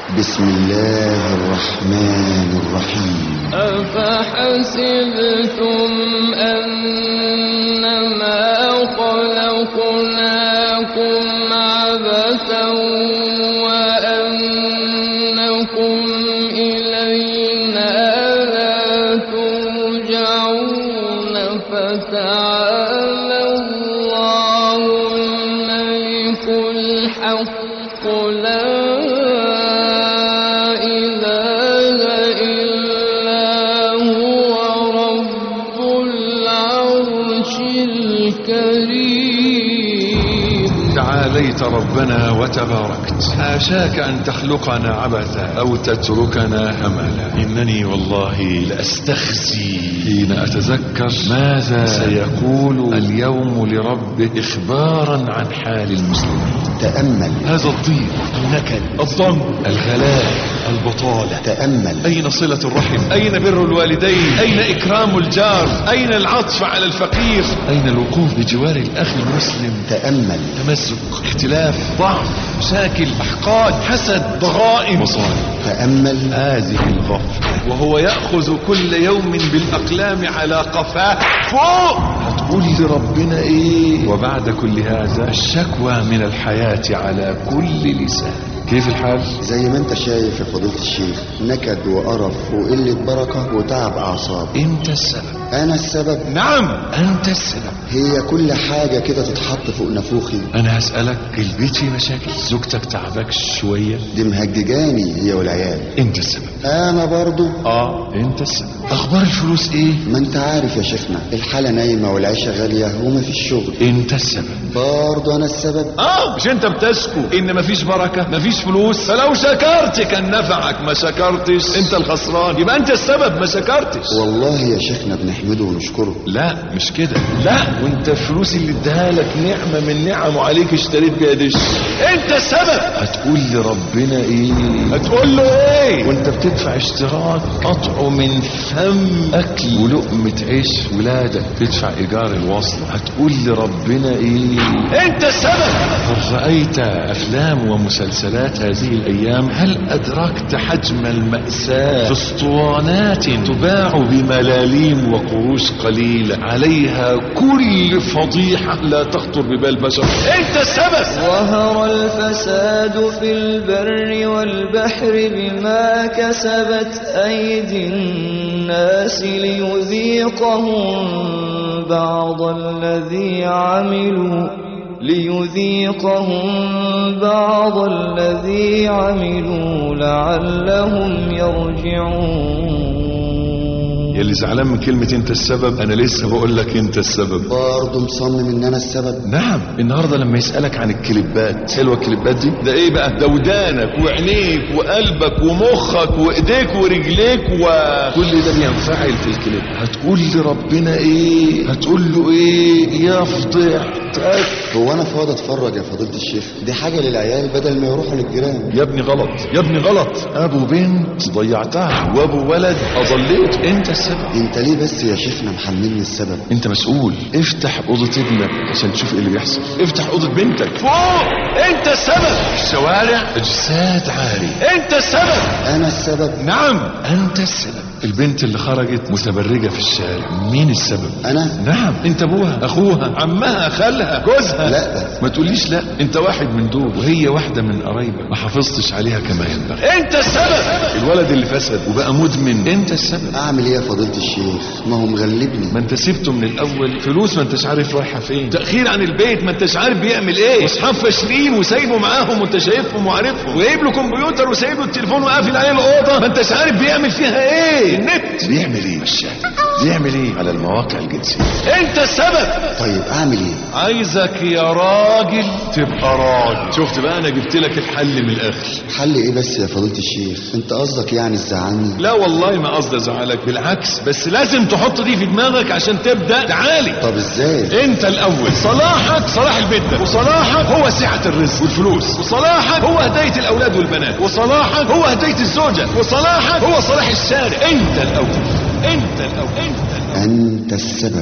بسم الله الرحمن الرحيم. أفحسبتم أنما خلقناكم عبثا وأنكم إلينا لا ترجعون فتعالى الله الملك الحق لا إله إلا هو رب العرش الكريم. تعاليت ربنا وتباركت، حاشاك أن تخلقنا عبثا أو تتركنا هملا. إنني والله لأستخزي حين أتذكر ماذا سيقول اليوم لربه إخبارا عن حال المسلمين. تأمل. هذا الضيق، النكد، الضم، الغلاء، البطالة. تأمل. أين صلة الرحم؟ أين بر الوالدين؟ أين إكرام الجار؟ أين العطف على الفقير؟ أين الوقوف بجوار الأخ المسلم؟ تأمل. تمزق، اختلاف، ضعف، مشاكل، أحقاد، حسد، ضغائن، مصائب. تأمل. هذه الغفلة وهو يأخذ كل يوم بالأقلام على قفاه فوق. هتقول لربنا إيه؟ وبعد كل هذا الشكوى من الحياة على كل لسان. كيف الحال؟ زي ما انت شايف يا فضيلة الشيخ، نكد وقرف وقلة بركة وتعب أعصاب. انت السبب. أنا السبب؟ نعم انت السبب. هي كل حاجة كده تتحط فوق نافوخي. انا هسألك، البيت فيه مشاكل؟ زوجتك تعبك شوية؟ دي مهججاني هي والعيال. انت السبب. أنا برضو؟ انت السبب. اخبار الفلوس ايه؟ ما انت عارف يا شيخنا، الحالة نايمة والعيشة غالية ومفيش شغل. انت السبب. برضو أنا السبب. مش انت بتشكو ان مفيش بركة، مفيش فلوس؟ فلو شكرت كان نفعك، ما شكرتش انت الخسران، يبقى انت السبب، ما شكرتش. والله يا شيخنا بنحمده ونشكره. لا مش كده، لا، وانت الفلوس اللي اداها لك نعمة من نعمه عليك اشتريت بيها دش. انت السبب. هتقول لربنا ايه؟ هتقول له ايه وانت بتدفع اشتراك قطعه من فم اكل ولقمة عيش ولادك، تدفع ايجار الوصل؟ هتقول لربنا ايه؟ انت السبب. هل رأيت افلام ومسلسلات هذه الايام؟ هل ادركت حجم المأساة في اسطوانات تباع بملاليم وقروش قليلة عليها كل فضيحة لا تخطر ببال بشر؟ انت السبب. ظهر الفساد في البر والبحر بما كسبت أيدي الناس ليذيقهم بعض الذي عملوا لعلهم يرجعون. يلي زعلان من كلمة انت السبب، انا لسه بقول لك انت السبب. برضو مصمم ان انا السبب؟ نعم. النهاردة لما يسألك عن الكليبات، حلوة الكليبات دي؟ ده ايه بقى؟ ده ودانك وعينيك وقلبك ومخك وايديك ورجليك وكل ده بينفعل في الكليب. هتقول لربنا ايه؟ هتقول له ايه؟ يا فضيحتك. هو انا فاضي اتفرج يا فضيلة الشيخ؟ دي حاجة للعيال بدل ما يروحوا للجيران. يا ابني غلط، يا ابني غلط. ابو بنت ضيعتها وابو ولد اضليت. انت السبب. انت ليه بس يا شيخنا محملني السبب؟ انت مسؤول. افتح اوضة ابنك عشان تشوف ايه اللي بيحصل. افتح اوضة بنتك فوق. انت السبب. الشوارع اجساد عاري. انت السبب. انا السبب. نعم انت السبب. البنت اللي خرجت متبرجة في الشارع، مين السبب؟ انا. نعم انت، ابوها، اخوها، عمها، خالها، جوزها. لا ما تقوليش لا، انت واحد من دول وهي واحدة من قرايبك، ما حافظتش عليها كما ينبغي. انت السبب. الولد اللي فسد وبقى مدمن، انت السبب. اعمل ايه يا فضيلة الشيخ؟ ما هو مغلبني. ما انت سبته من الاول. فلوس ما انتش عارف رايحة فين، تأخير عن البيت ما انتش عارف بيعمل ايه، اصحاب فاشلين وسايبه معاهم وانت شايفهم وعارفهم، وجايب له كمبيوتر وسايب له التليفون وقافل عليه الاوضه، ما انتش عارف بيعمل فيها ايه. النت بيعمل ايه؟ بيعمل ايه على المواقع الجنسية. انت السبب. طيب اعمل ايه؟ عايزك يا راجل تبقى راجل. شفت بقى، انا جبت لك الحل من الاخر. حل ايه بس يا فضيلة الشيخ؟ انت قصدك يعني تزعلني؟ لا والله ما قصدي ازعلك، بالعكس، بس لازم تحط دي في دماغك عشان تبدا تعالي. طب ازاي؟ انت الاول صلاحك صلاح البيت ده، وصلاحك هو سعة الرزق والفلوس، وصلاحك هو هداية الاولاد والبنات، وصلاحك هو هداية الزوجة، وصلاحك هو صلاح الشارع. انت الاول، انت الاول، انت السبب.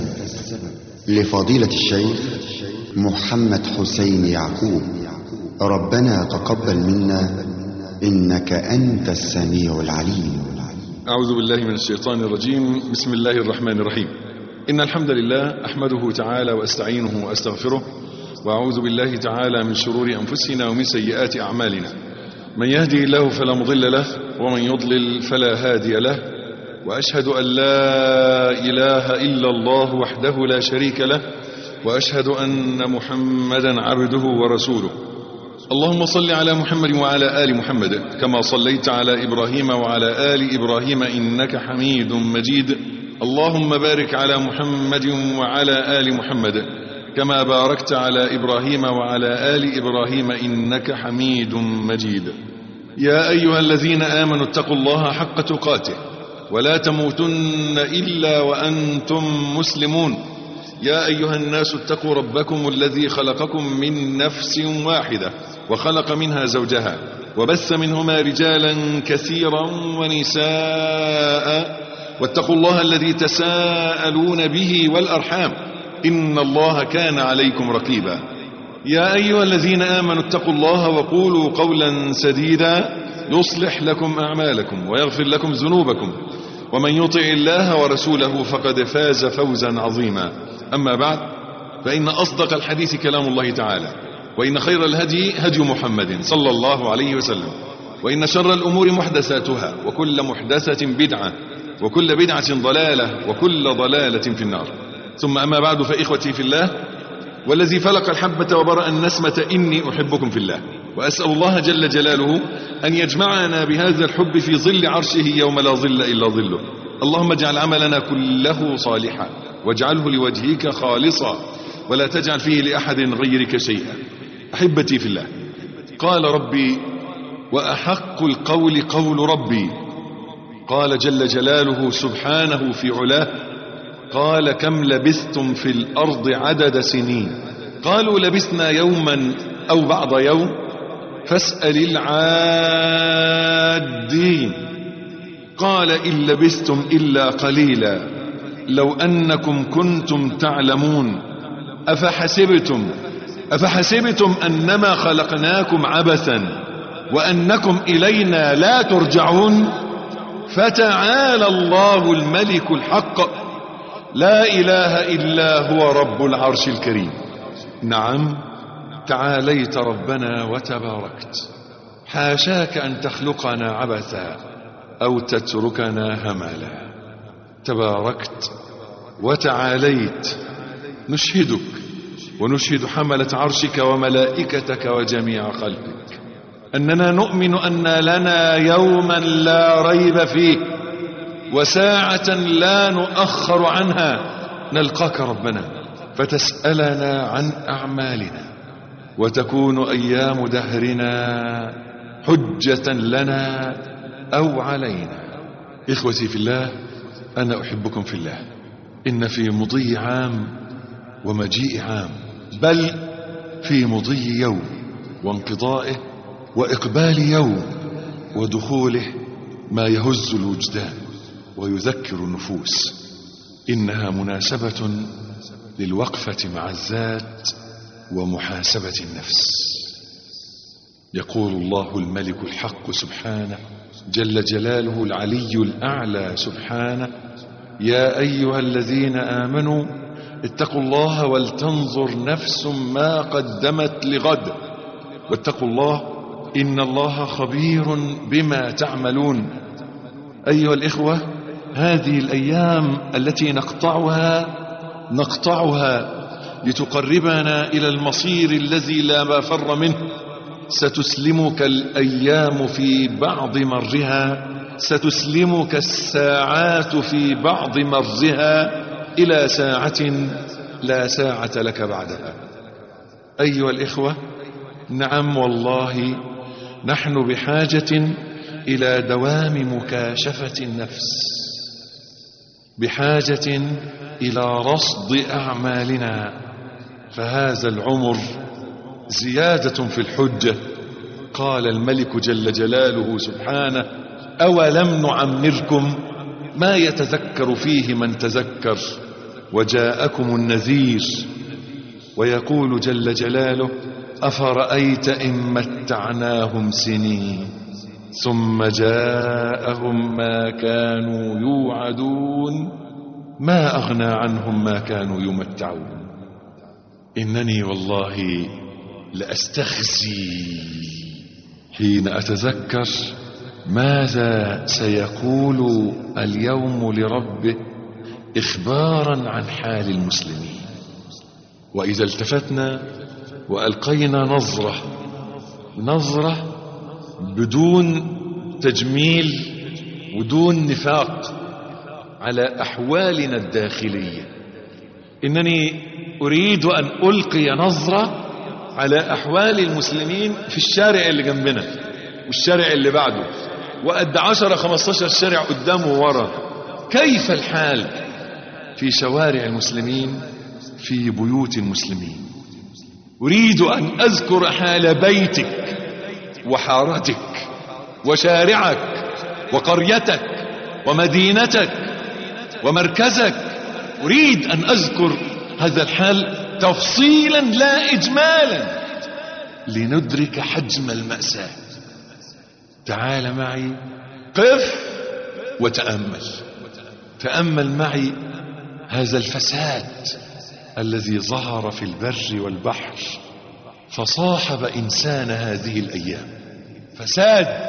لفضيلة الشيخ محمد حسين يعقوب، ربنا تقبل منا إنك أنت السميع العليم. أعوذ بالله من الشيطان الرجيم. بسم الله الرحمن الرحيم. إن الحمد لله أحمده تعالى وأستعينه وأستغفره، وأعوذ بالله تعالى من شرور أنفسنا ومن سيئات أعمالنا. من يهدي الله فلا مضل له، ومن يضلل فلا هادي له، وأشهد أن لا إله إلا الله وحده لا شريك له، وأشهد أن محمدا عبده ورسوله. اللهم صل على محمد وعلى آل محمد كما صليت على إبراهيم وعلى آل إبراهيم إنك حميد مجيد. اللهم بارك على محمد وعلى آل محمد كما باركت على إبراهيم وعلى آل إبراهيم إنك حميد مجيد. يا أيها الذين آمنوا اتقوا الله حق تقاته ولا تموتن إلا وأنتم مسلمون. يا أيها الناس اتقوا ربكم الذي خلقكم من نفس واحدة وخلق منها زوجها وبث منهما رجالا كثيرا ونساء، واتقوا الله الذي تساءلون به والأرحام إن الله كان عليكم رقيبا. يا أيها الذين آمنوا اتقوا الله وقولوا قولا سديدا يصلح لكم أعمالكم ويغفر لكم ذنوبكم، ومن يطع الله ورسوله فقد فاز فوزا عظيما. أما بعد، فإن أصدق الحديث كلام الله تعالى، وإن خير الهدي هدي محمد صلى الله عليه وسلم، وإن شر الأمور محدثاتها، وكل محدثة بدعة، وكل بدعة ضلالة، وكل ضلالة في النار. ثم أما بعد، فإخوتي في الله، والذي فلق الحبة وبرأ النسمة إني أحبكم في الله، وأسأل الله جل جلاله أن يجمعنا بهذا الحب في ظل عرشه يوم لا ظل إلا ظله. اللهم اجعل عملنا كله صالحا، واجعله لوجهك خالصا، ولا تجعل فيه لأحد غيرك شيئا. أحبتي في الله، قال ربي وأحق القول قول ربي. قال جل جلاله سبحانه في علاه، قال كم لبثتم في الأرض عدد سنين؟ قالوا لبثنا يوما أو بعض يوم فاسأل العادين. قال إن لبثتم إلا قليلا لو أنكم كنتم تعلمون. أفحسبتم أنما خلقناكم عبثا وأنكم إلينا لا ترجعون. فتعالى الله الملك الحق لا إله إلا هو رب العرش الكريم. نعم، تعاليت ربنا وتباركت، حاشاك أن تخلقنا عبثا أو تتركنا هملا. تباركت وتعاليت، نشهدك ونشهد حملة عرشك وملائكتك وجميع خلقك أننا نؤمن أن لنا يوما لا ريب فيه وساعة لا نؤخر عنها نلقاك ربنا فتسألنا عن أعمالنا، وتكون أيام دهرنا حجة لنا أو علينا. إخوتي في الله، أنا أحبكم في الله. إن في مضي عام ومجيء عام، بل في مضي يوم وانقضائه وإقبال يوم ودخوله ما يهز الوجدان ويذكر النفوس. إنها مناسبة للوقفة مع الذات ومحاسبة النفس. يقول الله الملك الحق سبحانه جل جلاله العلي الأعلى سبحانه: يا أيها الذين آمنوا اتقوا الله ولتنظر نفس ما قدمت لغد واتقوا الله إن الله خبير بما تعملون. أيها الإخوة، هذه الأيام التي نقطعها لتقربنا إلى المصير الذي لا مفر منه. ستسلمك الأيام في بعض مرها، ستسلمك الساعات في بعض مرها إلى ساعة لا ساعة لك بعدها. أيها الإخوة، نعم والله نحن بحاجة إلى دوام مكاشفة النفس، بحاجة إلى رصد أعمالنا، فهذا العمر زيادة في الحجة. قال الملك جل جلاله سبحانه: أولم نعمركم ما يتذكر فيه من تذكر وجاءكم النذير. ويقول جل جلاله: أفرأيت إن متعناهم سنين ثم جاءهم ما كانوا يوعدون ما أغنى عنهم ما كانوا يمتعون. إنني والله لأستخزي حين أتذكر ماذا سيقول اليوم لربه إخبارا عن حال المسلمين. وإذا التفتنا وألقينا نظرة بدون تجميل ودون نفاق على أحوالنا الداخلية، إنني أريد أن ألقي نظرة على أحوال المسلمين في الشارع اللي جنبنا والشارع اللي بعده وقد 10-15 شارع قدامه وورا. كيف الحال في شوارع المسلمين، في بيوت المسلمين؟ أريد أن أذكر حال بيتك وحارتك وشارعك وقريتك ومدينتك ومركزك. أريد أن أذكر هذا الحال تفصيلا لا إجمالا لندرك حجم المأساة. تعال معي، قف وتأمل. تأمل معي هذا الفساد الذي ظهر في البر والبحر فصاحب إنسان هذه الأيام. فساد،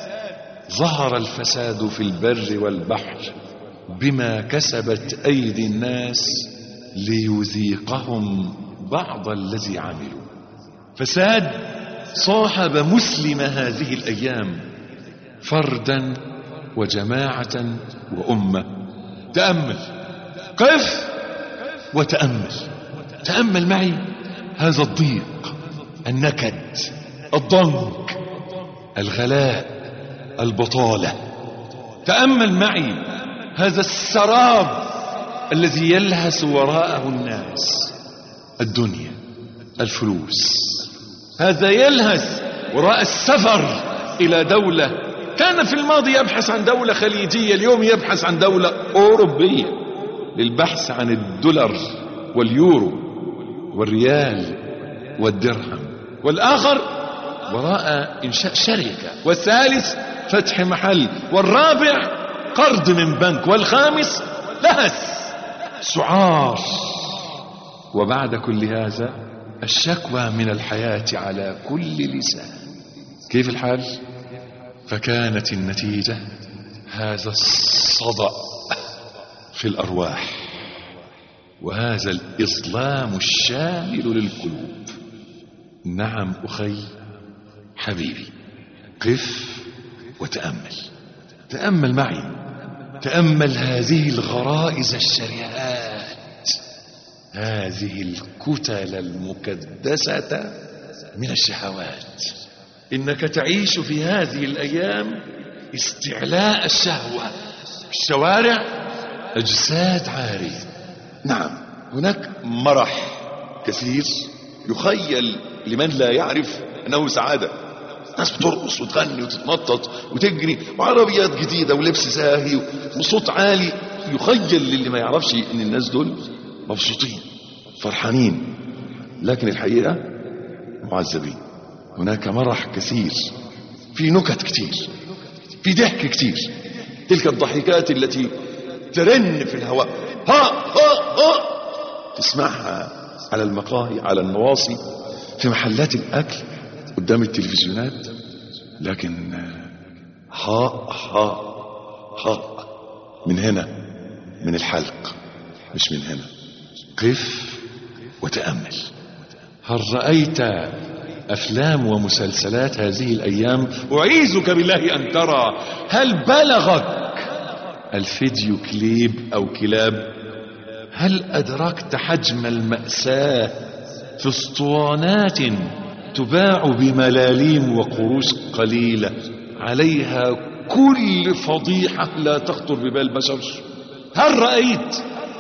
ظهر الفساد في البر والبحر بما كسبت أيدي الناس ليذيقهم بعض الذي عملوا. فساد صاحب مسلم هذه الأيام، فردا وجماعة وأمة. تأمل، قف وتأمل. تأمل معي هذا الضيق، النكد، الضنك، الغلاء، البطالة. تأمل معي هذا السراب الذي يلهث وراءه الناس، الدنيا، الفلوس. هذا يلهث وراء السفر إلى دولة كان في الماضي يبحث عن دولة خليجية، اليوم يبحث عن دولة أوروبية للبحث عن الدولار واليورو والريال والدرهم. والآخر وراء إنشاء شركة، والثالث فتح محل، والرابع قرض من بنك، والخامس لهث، سعار. وبعد كل هذا الشكوى من الحياة على كل لسان. كيف الحال؟ فكانت النتيجة هذا الصدأ في الأرواح وهذا الإظلام الشامل للقلوب. نعم أخي حبيبي، قف وتأمل. تأمل معي، تأمل هذه الغرائز الشريهات، هذه الكتل المكدسة من الشهوات. إنك تعيش في هذه الأيام استعلاء الشهوة. الشوارع أجساد عارية. نعم، هناك مرح كثير يخيل لمن لا يعرف أنه سعادة. ناس بترقص وتغني وتتنطط وتجري وعربيات جديدة ولبس زاهي وصوت عالي. يخيل للي ما يعرفش ان الناس دول مبسوطين فرحانين، لكن الحقيقة معذبين. هناك مرح كثير، في نكت كثير، في ضحك كثير. تلك الضحكات التي ترن في الهواء، ها ها ها، تسمعها على المقاهي، على النواصي، في محلات الأكل، قدام التلفزيونات. لكن ها ها ها من هنا، من الحلق، مش من هنا. قف وتأمل. هل رأيت أفلام ومسلسلات هذه الأيام؟ أعيذك بالله أن ترى. هل بلغك الفيديو كليب أو كلاب؟ هل أدركت حجم المأساة في اسطوانات تباع بملاليم وقروش قليلة عليها كل فضيحة لا تخطر ببال بشر؟ هل رأيت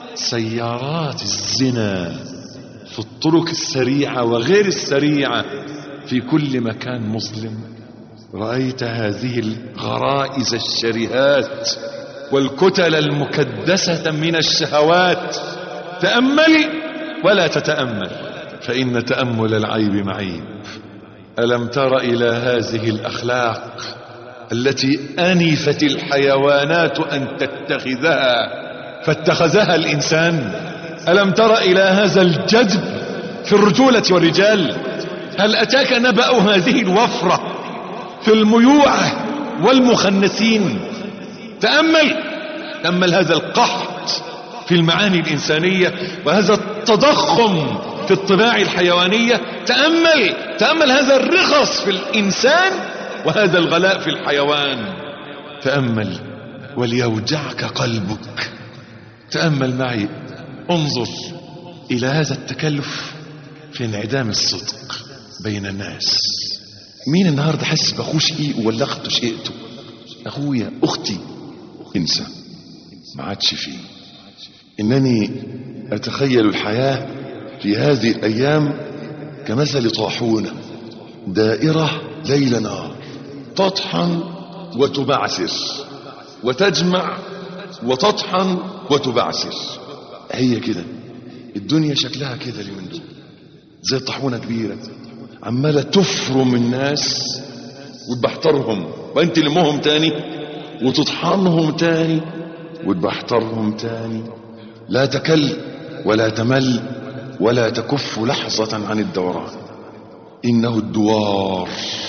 سيارات الزنا في الطرق السريعة وغير السريعة في كل مكان مظلم؟ رأيت هذه الغرائز الشرهات والكتل المكدسة من الشهوات؟ تأملي ولا تتأمل، فإن تأمل العيب معيب. ألم تر إلى هذه الأخلاق التي أنفت الحيوانات أن تتخذها فاتخذها الإنسان. ألم تر إلى هذا الجذب في الرجولة والرجال؟ هل أتاك نبأ هذه الوفرة في الميوعة والمخنثين؟ تأمل هذا القحط في المعاني الإنسانية وهذا التضخم في الطباع الحيوانية. تأمل هذا الرخص في الإنسان وهذا الغلاء في الحيوان. تأمل وليوجعك قلبك. تأمل معي، انظر إلى هذا التكلف في انعدام الصدق بين الناس. مين النهاردة حس بأخوه شقيق ولا أخته شقيقته؟ أخويا أختي، انسى، ما عادش فيه. إنني أتخيل الحياة في هذه الأيام كمثل طاحونة دائرة ليل نهار، تطحن وتبعثر وتجمع وتطحن وتبعثر. هي كده الدنيا شكلها كده اليومين دول، زي طاحونة كبيرة عمالة تفرم الناس وتبحترهم، وانت لمهم تاني وتطحنهم تاني وتبحترهم تاني. لا تكل ولا تمل ولا تكف لحظة عن الدوران. إنه الدوار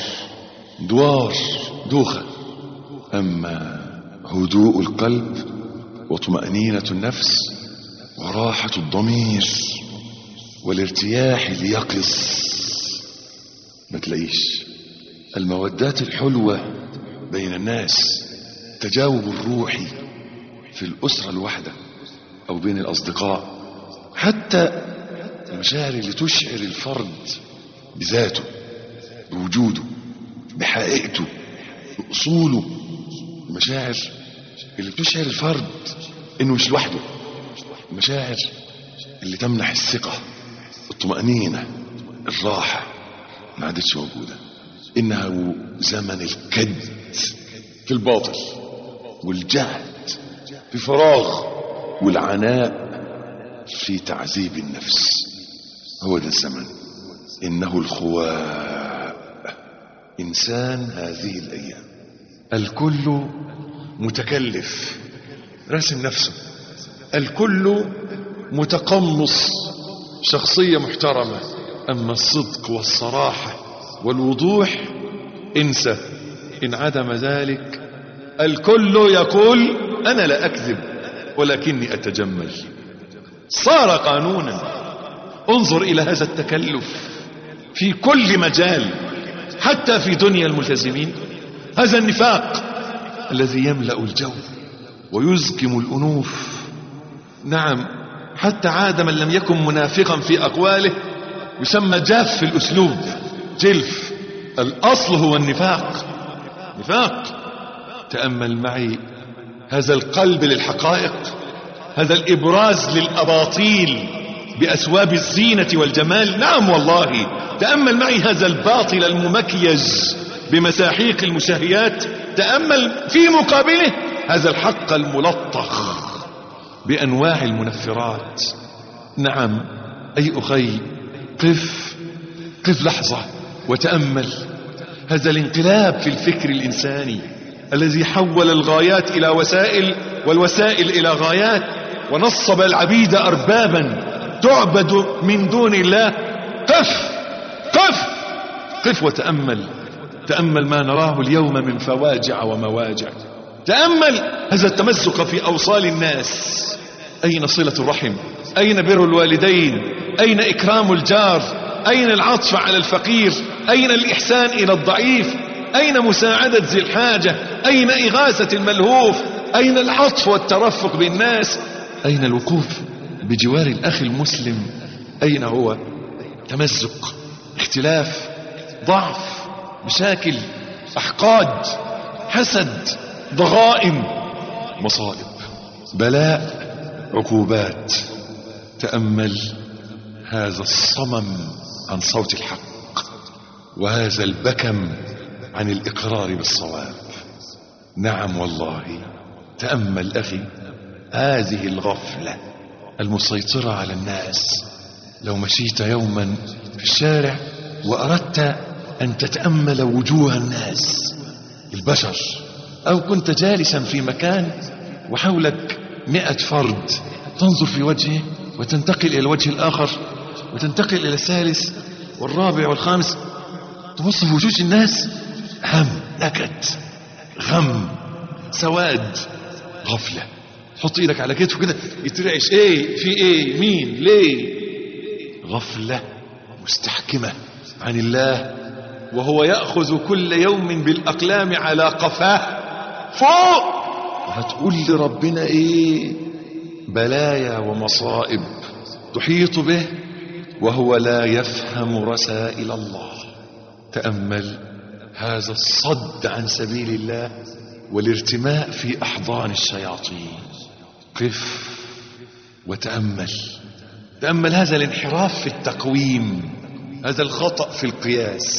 دوخة. أما هدوء القلب وطمأنينة النفس وراحة الضمير والارتياح ليقظ، ما تلاقيش. المودات الحلوة بين الناس، تجاوب الروحي في الأسرة الواحدة أو بين الأصدقاء، حتى المشاعر اللي تشعر الفرد بذاته، بوجوده، بحقيقته، بأصوله. المشاعر اللي تشعر الفرد إنه مش لوحده، المشاعر اللي تمنح الثقة، الطمأنينة، الراحة، ما عادتش موجودة. إنه زمن الكد في الباطل والجهد في فراغ والعناء في تعذيب النفس. هو ده الزمن. إنه الخواء إنسان هذه الأيام. الكل متكلف راسم نفسه، الكل متقمص شخصية محترمة. أما الصدق والصراحة والوضوح انسى. إن عدم ذلك الكل يقول أنا لا أكذب ولكني أتجمل. صار قانونا. انظر إلى هذا التكلف في كل مجال، حتى في دنيا الملتزمين. هذا النفاق الذي يملأ الجو ويزكم الأنوف. نعم، حتى عاد من لم يكن منافقا في أقواله يسمى جاف في الأسلوب، جلف. الأصل هو النفاق. تأمل معي هذا القلب للحقائق، هذا الإبراز للأباطيل بأثواب الزينة والجمال. نعم والله. تأمل معي هذا الباطل الممكيج بمساحيق المشاهيات. تأمل في مقابله هذا الحق الملطخ بأنواع المنفرات. نعم أي أخي، قف لحظة وتأمل هذا الانقلاب في الفكر الإنساني الذي حول الغايات إلى وسائل والوسائل إلى غايات، ونصب العبيد أربابا تعبد من دون الله. قف وتأمل ما نراه اليوم من فواجع ومواجع. تأمل هذا التمزق في أوصال الناس. أين صلة الرحم؟ أين بر الوالدين؟ أين إكرام الجار؟ أين العطف على الفقير؟ أين الإحسان إلى الضعيف؟ أين مساعدة ذي الحاجة؟ أين إغاثة الملهوف؟ أين العطف والترفق بالناس؟ أين الوقوف بجوار الأخ المسلم؟ أين هو؟ تمزق، اختلاف، ضعف، مشاكل، أحقاد، حسد، ضغائن، مصائب، بلاء، عقوبات. تأمل هذا الصمم عن صوت الحق وهذا البكم عن الإقرار بالصواب. نعم والله. تأمل أخي هذه الغفلة المسيطرة على الناس. لو مشيت يوما في الشارع وأردت أن تتأمل وجوه الناس البشر، أو كنت جالسا في مكان وحولك 100 فرد، تنظر في وجهه وتنتقل إلى الوجه الآخر وتنتقل إلى الثالث والرابع والخامس، تبص في وجوه الناس هم، نكد، غم، سواد، غفلة. حط ايدك على كتفه كده يترعش، ايه في ايه، مين، ليه؟ غفلة مستحكمة عن الله، وهو يأخذ كل يوم بالأقلام على قفاه فوق. هتقول لربنا ايه؟ بلايا ومصائب تحيط به وهو لا يفهم رسائل الله. تأمل هذا الصد عن سبيل الله والارتماء في أحضان الشياطين. قف وتأمل، تأمل هذا الانحراف في التقويم، هذا الخطأ في القياس.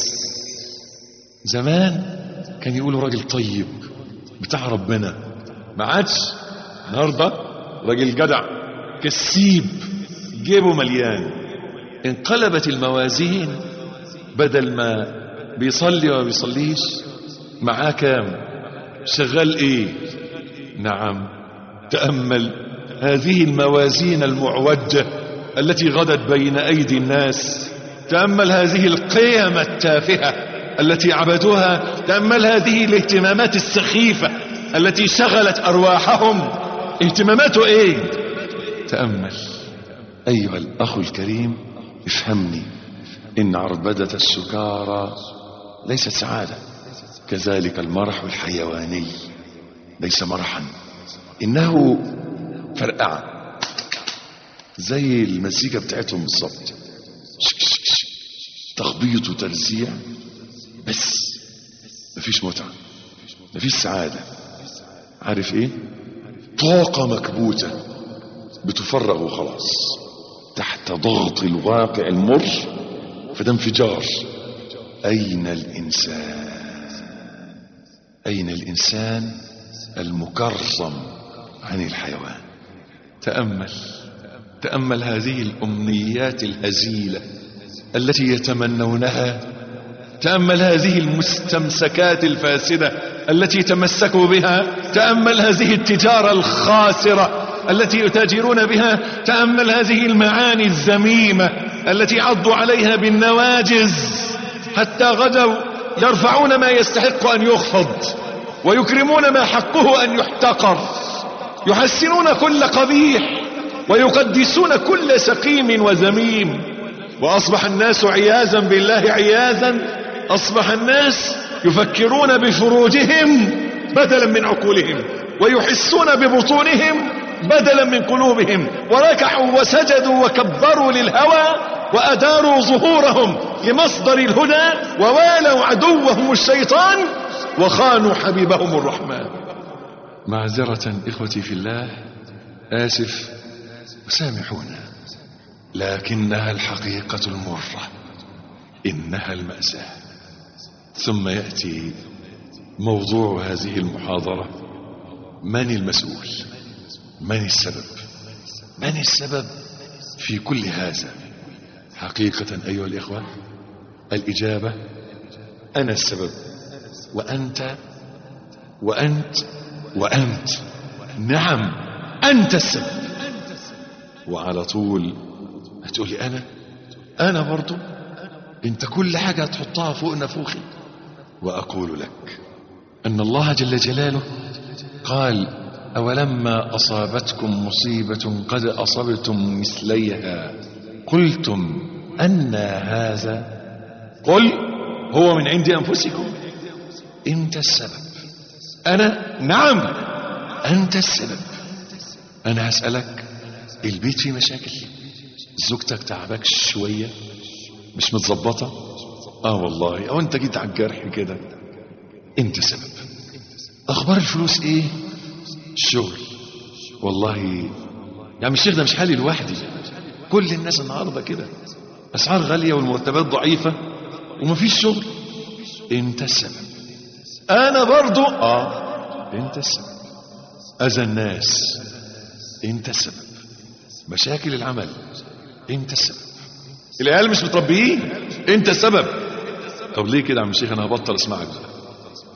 زمان كان يقولوا راجل طيب بتاع ربنا، ما عادش. النهارده راجل جدع كسيب جيبه مليان. انقلبت الموازين، بدل ما بيصلي وما بيصليش معاه كام، شغال ايه. نعم، تأمل هذه الموازين المعوجة التي غدت بين أيدي الناس. تأمل هذه القيم التافهة التي عبدوها. تأمل هذه الاهتمامات السخيفة التي شغلت أرواحهم. اهتماماته ايه؟ تأمل. أيها الأخ الكريم، افهمني، إن عربدة السكارى ليست سعادة، كذلك المرح الحيواني ليس مرحا، إنه فرقعة زي المزيكا بتاعتهم بالظبط، تخبيط وترزيع بس، مفيش متعة، مفيش سعادة. عارف ايه؟ طاقة مكبوتة بتفرغ وخلاص تحت ضغط الواقع المر، فده انفجار. أين الإنسان؟ أين الإنسان المكرم عن الحيوان؟ تأمل، تأمل هذه الأمنيات الهزيلة التي يتمنونها. تأمل هذه المستمسكات الفاسدة التي تمسكوا بها. تأمل هذه التجارة الخاسرة التي يتاجرون بها. تأمل هذه المعاني الذميمة التي عضوا عليها بالنواجز حتى غدوا يرفعون ما يستحق أن يخفض ويكرمون ما حقه أن يحتقر، يحسنون كل قبيح ويقدسون كل سقيم وذميم. وأصبح الناس عياذا بالله عياذا، أصبح الناس يفكرون بفروجهم بدلا من عقولهم، ويحسون ببطونهم بدلا من قلوبهم، وركعوا وسجدوا وكبروا للهوى وأداروا ظهورهم لمصدر الهدى، ووالوا عدوهم الشيطان وخانوا حبيبهم الرحمن. معذرة إخوتي في الله، آسف وسامحونا، لكنها الحقيقة المرة، إنها المأساة. ثم يأتي موضوع هذه المحاضرة: من المسؤول؟ من السبب؟ من السبب في كل هذا؟ حقيقة أيها الإخوة، الإجابة: أنا السبب، وأنت وأنت وأنت. نعم، أنت السبب. وعلى طول هتقولي أنا برضو؟ أنت كل حاجة هتحطها فوق نفوخي. وأقول لك أن الله جل جلاله قال: أولما أصابتكم مصيبة قد أصبتم مثليها قلتم أن هذا؟ قل هو من عند أنفسكم. أنت السبب. أنا؟ نعم، أنت السبب. أنا هسألك: البيت فيه مشاكل؟ زوجتك تعبك شوية؟ مش متظبطة؟ والله، أو أنت جيت على الجرح كده؟ أنت سبب. أخبار الفلوس إيه؟ الشغل. والله يا عم الشيخ، ده مش حالي لوحدي، كل الناس النهارده كده، أسعار غالية والمرتبات ضعيفة ومفيش شغل. أنت السبب. أنا برضو أنت السبب. أذى الناس، أنت السبب. مشاكل العمل، أنت السبب. العيال مش متربيين، أنت السبب. طب ليه كده يا عم الشيخ؟ أنا هبطل أسمعك بقى.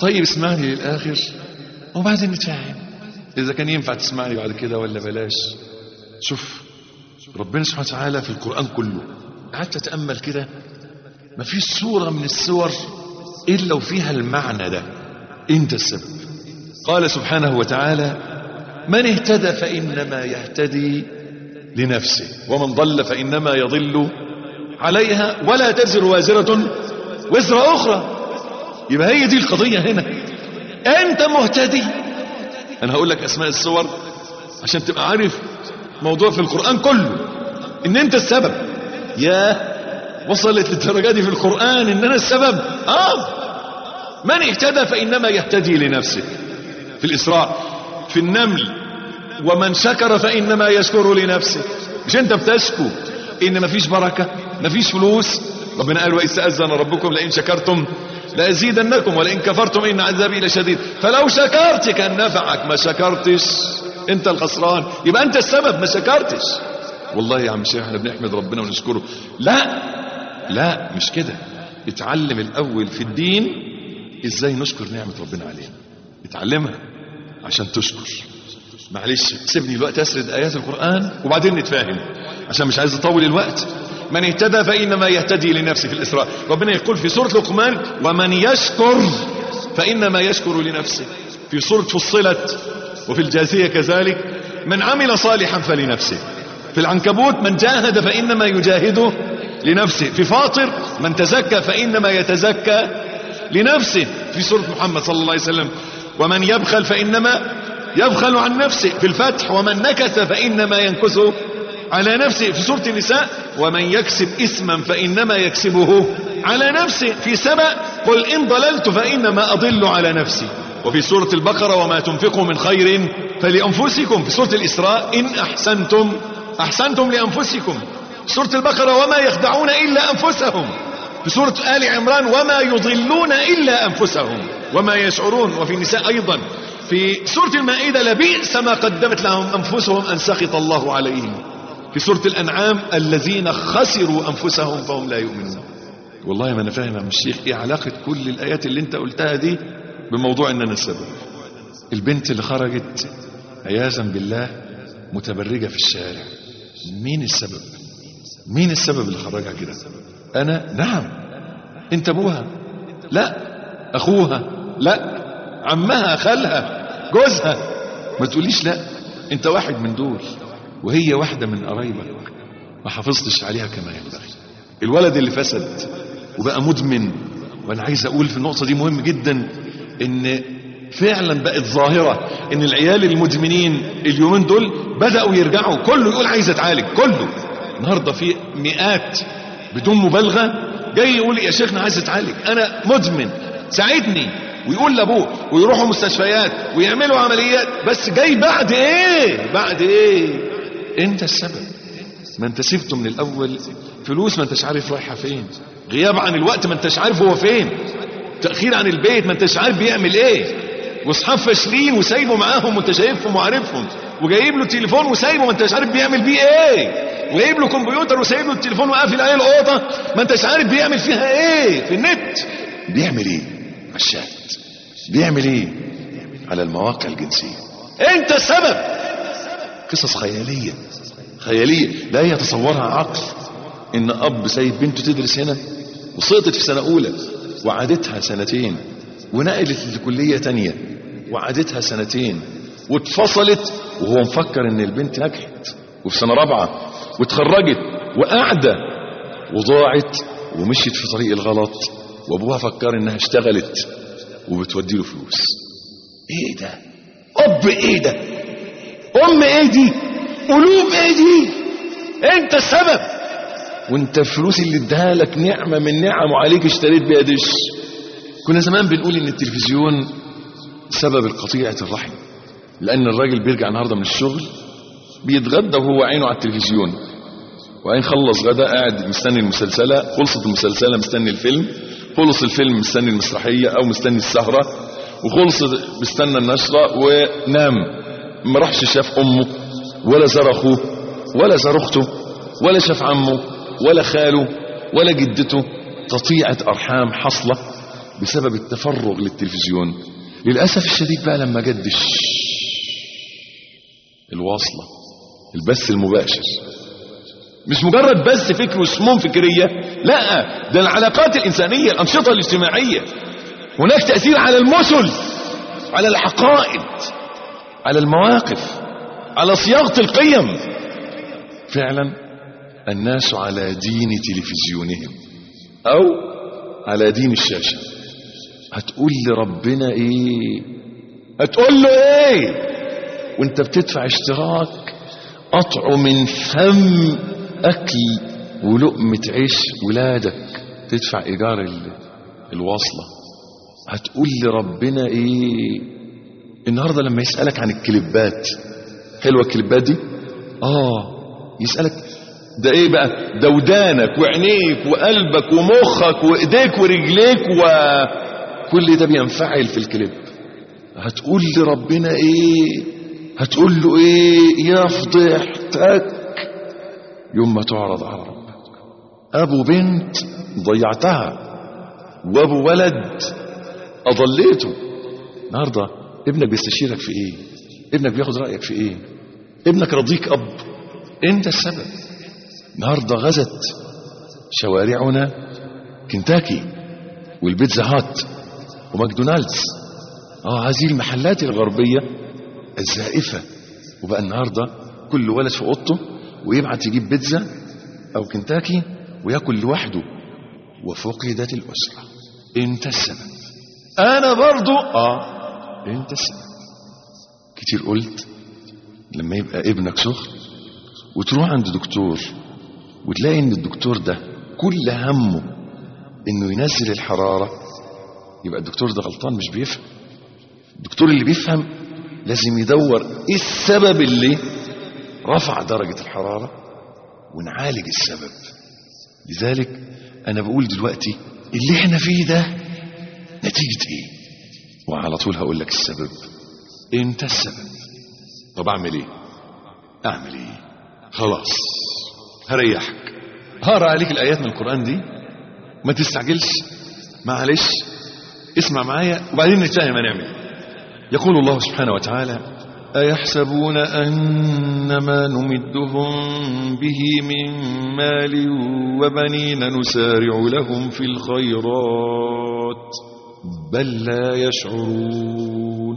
طيب اسمعني للآخر وبعدين نتفاهم إذا كان ينفع تسمعني بعد كده ولا بلاش. شوف ربنا سبحانه وتعالى في القرآن كله قعدت أتأمل كده، ما فيش سورة من السور إلا وفيها المعنى ده، أنت السبب. قال سبحانه وتعالى: من اهتدى فإنما يهتدي لنفسه ومن ضل فإنما يضل عليها ولا تزر وازرة وزر أخرى. يبقى هي دي القضية هنا، أنت مهتدي. أنا هقول لك أسماء السور عشان تبقى عارف موضوع في القرآن كله إن أنت السبب. يا وصلت للدرجة دي في القرآن إن أنا السبب؟ من اهتدى فإنما يهتدي لنفسه في الإسراء. في النمل: ومن شكر فإنما يشكر لنفسه. مش أنت بتشكو إن مفيش بركة مفيش فلوس؟ ربنا قال: وإذ تأذن ربكم لئن شكرتم لأزيدنكم ولئن كفرتم إن عذابي لشديد. فلو شكرت كان نفعك، ما شكرتش أنت الخسران، يبقى أنت السبب ما شكرتش. والله يا عم شيخ احنا بنحمد ربنا ونشكره. لا مش كده. اتعلم الأول في الدين ازاي نشكر نعمة ربنا علينا، اتعلمها عشان تشكر. معلش سيبني الوقت أسرد آيات القرآن وبعدين نتفاهم عشان مش عايز أطول الوقت. من اهتدى فإنما يهتدي لنفسه في الإسراء. ربنا يقول في سورة لقمان: ومن يشكر فإنما يشكر لنفسه. في سورة فصلت وفي الجاثية كذلك: من عمل صالحا فلنفسه. في العنكبوت: من جاهد فإنما يجاهده لنفسه. في فاطر: من تزكى فإنما يتزكى لنفسه. في سورة محمد صلى الله عليه وسلم: ومن يبخل فإنما يبخل عن نفسه. في الفتح: ومن نكث فإنما ينكث على نفسه. في سورة النساء: ومن يكسب إثما فإنما يكسبه على نفسه. في سبأ: قل إن ضللت فإنما أضل على نفسي. وفي سورة البقرة: وما تنفقوا من خير فلأنفسكم. في سورة الإسراء: إن أحسنتم لأنفسكم. في سورة البقرة: وما يخدعون إلا أنفسهم. في سورة آل عمران: وما يضلون إلا أنفسهم وما يشعرون. وفي النساء أيضا. في سورة المائدة: لبئس ما قدمت لهم أنفسهم أن سخط الله عليهم. في سورة الأنعام: الذين خسروا أنفسهم فهم لا يؤمنون. والله ما أنا فاهم يا الشيخ إيه علاقة كل الآيات اللي أنت قلتها دي بموضوع إن أنا السبب. البنت اللي خرجت عياذا بالله متبرجة في الشارع، مين السبب اللي خرجها كده؟ أنا؟ نعم. أنت أبوها؟ لا. أخوها؟ لا. عمها؟ خالها؟ جوزها؟ ما تقوليش لا، أنت واحد من دول وهي واحدة من قرايبك ما حافظتش عليها كما ينبغي. الولد اللي فسد وبقى مدمن. وأنا عايز أقول في النقطة دي مهم جدا إن فعلا بقت ظاهرة إن العيال المدمنين اليومين دول بدأوا يرجعوا، كله يقول عايز أتعالج، كله. النهاردة في مئات بدون مبالغة جاي يقول يا شيخنا عايز أتعالج، أنا مدمن ساعدني، ويقول لأبوه ويروحوا مستشفيات ويعملوا عمليات. بس جاي بعد إيه؟ أنت السبب. ما أنت سبته من الأول. فلوس ما أنتش عارف رايحة فين، غياب عن الوقت ما أنتش عارف هو فين، تأخير عن البيت ما أنتش عارف بيعمل إيه، واصحاب فاشلين وسايبه معاهم وانت شايفهم وعارفهم، وجايب له تليفون وسايبه ما انتش عارف بيعمل بيه ايه، وجايب له كمبيوتر وسايب له التليفون وقافل عليه الاوضه ما انتش عارف بيعمل فيها ايه في النت، بيعمل ايه على الشات، بيعمل ايه على المواقع الجنسيه. انت السبب. قصص خياليه لا يتصورها عقل، ان اب سايب بنته تدرس هنا وسقطت في سنه اولى وعادتها سنتين، ونقلت لكلية تانية وعادتها سنتين، واتفصلت وهو مفكر ان البنت نجحت وفي سنة رابعة واتخرجت وقاعدة وضاعت ومشيت في طريق الغلط، وابوها فكر انها اشتغلت وبتودي له فلوس. ايه ده؟ اب ايه ده؟ ام ايه دي؟ قلوب ايه دي؟ انت السبب. وانت الفلوس اللي اداها لك نعمة من نعم عليك اشتريت بيها دش. كنا زمان بنقول ان التلفزيون سبب القطيعة الرحم، لان الراجل بيرجع النهاردة من الشغل بيتغدى وهو عينه على التلفزيون، وعين خلص غدا قاعد مستني المسلسلة، خلصت المسلسلة مستني الفيلم، خلص الفيلم مستني المسرحية او مستني السهرة، وخلص مستنى النشرة ونام. ما راحش شاف امه ولا زار اخوه ولا زار اخته ولا شاف عمه ولا خاله ولا جدته. قطيعة ارحام حصلة بسبب التفرغ للتلفزيون. للأسف الشديد بقى لما جد الواصلة، البث المباشر، مش مجرد بث فكر وسموم فكرية، لا، ده العلاقات الإنسانية، الأنشطة الاجتماعية. هناك تأثير على المثل، على العقائد، على المواقف، على صياغة القيم. فعلا الناس على دين تلفزيونهم أو على دين الشاشة. هتقول لربنا ايه؟ هتقول له ايه وانت بتدفع اشتراك قطع من فم اكل ولقمة عيش ولادك، تدفع ايجار الواصلة؟ هتقول لربنا ايه النهاردة لما يسألك عن الكليبات؟ حلوة الكليبات دي؟ يسألك ده ايه بقى؟ ده ودانك وعينيك وقلبك ومخك وايديك ورجليك وكل ده بينفعل في الكليب. هتقول لربنا ايه؟ هتقول له ايه؟ يا فضيحتك يوم ما تعرض على ربك. ابو بنت ضيعتها وابو ولد اضليته. النهارده ابنك بيستشيرك في ايه؟ ابنك بياخد رايك في ايه؟ ابنك رضيك اب؟ انت السبب. النهارده غزت شوارعنا كنتاكي والبيتزا هات وماكدونالدز، هذه المحلات الغربية الزائفة. وبقى النهارده كل ولد في اوضته ويبعت يجيب بيتزا او كنتاكي وياكل لوحده، وفقدت الأسرة. انت السبب. انا برضو انت السبب. كتير قلت لما يبقى ابنك سخن وتروح عند دكتور وتلاقي ان الدكتور ده كل همه انه ينزل الحرارة، يبقى الدكتور ده غلطان، مش بيفهم. الدكتور اللي بيفهم لازم يدور ايه السبب اللي رفع درجة الحرارة ونعالج السبب. لذلك انا بقول دلوقتي اللي احنا فيه ده نتيجة ايه؟ وعلى طول هقول لك السبب. انت السبب. طب اعمل ايه؟ اعمل ايه؟ خلاص هريحك، هقرا عليك الايات من القرآن دي، ما تستعجلش، معلش اسمع معايا وبعدين نتفاهم هنعمل. يقول الله سبحانه وتعالى: أيحسبون أنما نمدهم به من مال وبنين نسارع لهم في الخيرات بل لا يشعرون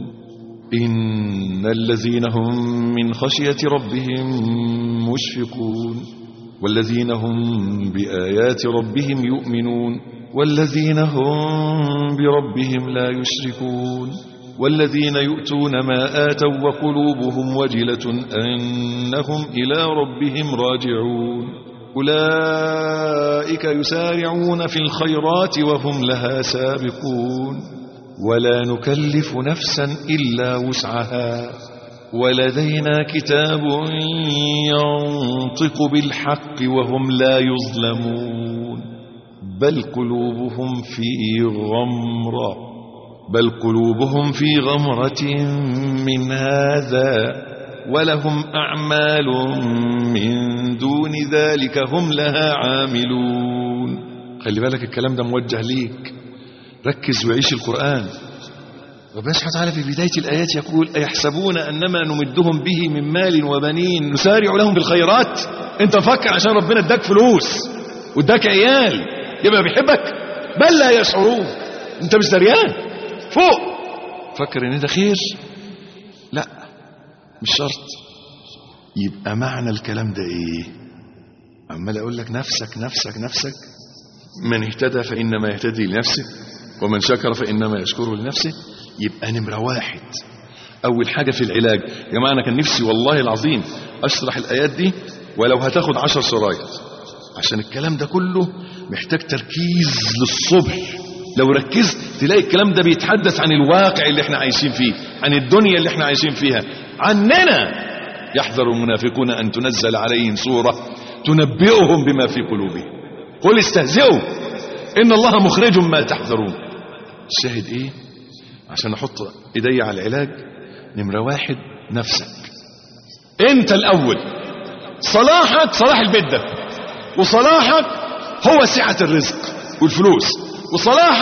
إن الذين هم من خشية ربهم مشفقون والذين هم بآيات ربهم يؤمنون والذين هم بربهم لا يشركون والذين يؤتون ما آتوا وقلوبهم وجلة أنهم إلى ربهم راجعون أولئك يسارعون في الخيرات وهم لها سابقون ولا نكلف نفسا إلا وسعها ولدينا كتاب ينطق بالحق وهم لا يظلمون بل قلوبهم في غمرة من هذا ولهم أعمال من دون ذلك هم لها عاملون. خلي بالك الكلام ده موجه ليك، ركز وعيش القرآن. ربنا سبحانه وتعالى في بداية الآيات يقول: أيحسبون أنما نمدهم به من مال وبنين نسارع لهم بالخيرات. انت فكر عشان ربنا اداك فلوس واداك عيال يبقى بيحبك؟ بل لا يشعرون. انت مش دريان فوق، فكر ان ده خير؟ لا مش شرط. يبقى معنى الكلام ده ايه؟ عمال اقول لك نفسك نفسك نفسك. من اهتدى فانما يهتدي لنفسه ومن شكر فانما يشكره لنفسه. يبقى نمرة واحد اول حاجة في العلاج. يا جماعة انا كان نفسي والله العظيم اشرح الايات دي ولو هتاخد 10 شرايط، عشان الكلام ده كله محتاج تركيز للصبح. لو ركزت تلاقي الكلام ده بيتحدث عن الواقع اللي احنا عايشين فيه، عن الدنيا اللي احنا عايشين فيها، عننا. يحذر المنافقون ان تنزل عليهم سورة تنبئهم بما في قلوبهم قل استهزئوا ان الله مخرج ما تحذرون. الشاهد ايه؟ عشان احط ايدي على العلاج، نمرة واحد نفسك انت الاول. صلاحك صلاح البيت ده، وصلاحك هو سعة الرزق والفلوس، وصلاحك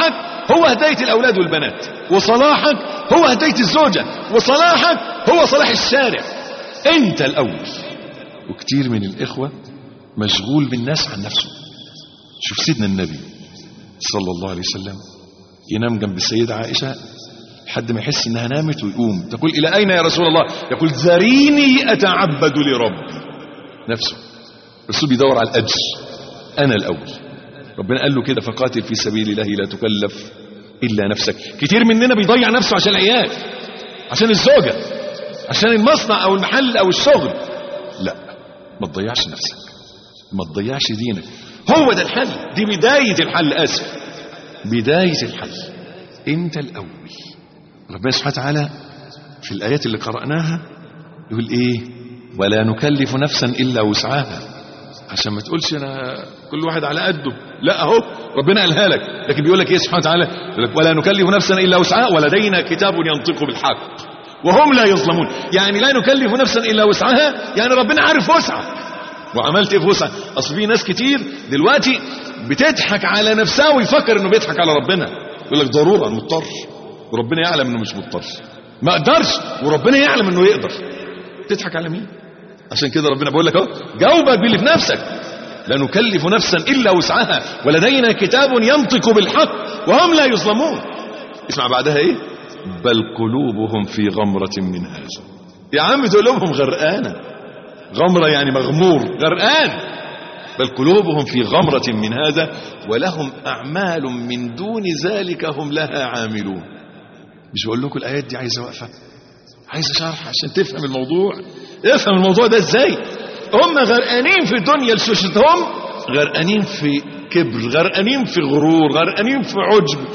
هو هداية الأولاد والبنات، وصلاحك هو هداية الزوجة، وصلاحك هو صلاح الشارع. انت الأول. وكتير من الإخوة مشغول بالناس عن نفسه. شوف سيدنا النبي صلى الله عليه وسلم ينام جنب السيدة عائشة لحد ما يحس انها نامت ويقوم، تقول الى اين يا رسول الله؟ يقول ذريني اتعبد لربي. نفسه الرسول بيدور على الاجر. انا الاول. ربنا قال له كده فقاتل في سبيل الله لا تكلف الا نفسك. كتير مننا بيضيع نفسه عشان العيال، عشان الزوجة، عشان المصنع او المحل او الشغل. لا، ما تضيعش نفسك، ما تضيعش دينك. هو ده الحل، دي بداية الحل. اسف، بداية الحل انت الاول. ربنا سبحانه وتعالى في الآيات اللي قرأناها يقول ايه؟ ولا نكلف نفسا إلا وسعها. عشان ما تقولش انا كل واحد على قده، لا اهو ربنا قالها لك، لكن بيقول لك ايه سبحانه وتعالى؟ يقول لك ولا نكلف نفسا إلا وسعها ولدينا كتاب ينطق بالحق وهم لا يظلمون. يعني لا نكلف نفسا إلا وسعها، يعني ربنا عارف وسعك وعملت ايه في وسعك. اصل في ناس كتير دلوقتي بتضحك على نفسها ويفكر انه بيضحك على ربنا. يقول لك ضرورة مضطر، وربنا يعلم انه مش مضطر، ما اقدرش وربنا يعلم انه يقدر. تضحك على مين؟ عشان كده ربنا بيقول لك اهو جاوبك باللي في نفسك. لا نكلف نفسا الا وسعها ولدينا كتاب ينطق بالحق وهم لا يظلمون. اسمع بعدها ايه؟ بل قلوبهم في غمرة من هذا. يا عم قلوبهم غرقانة. غمرة يعني مغمور، غرقان. بل قلوبهم في غمرة من هذا ولهم أعمال من دون ذلك هم لها عاملون. مش بقول لكم الآيات دي عايزة وقفة، عايزة شرح عشان تفهم الموضوع. افهم الموضوع ده ازاي. هم غرقانين في الدنيا لشوشتهم، غرقانين في كبر، غرقانين في غرور، غرقانين في عجب،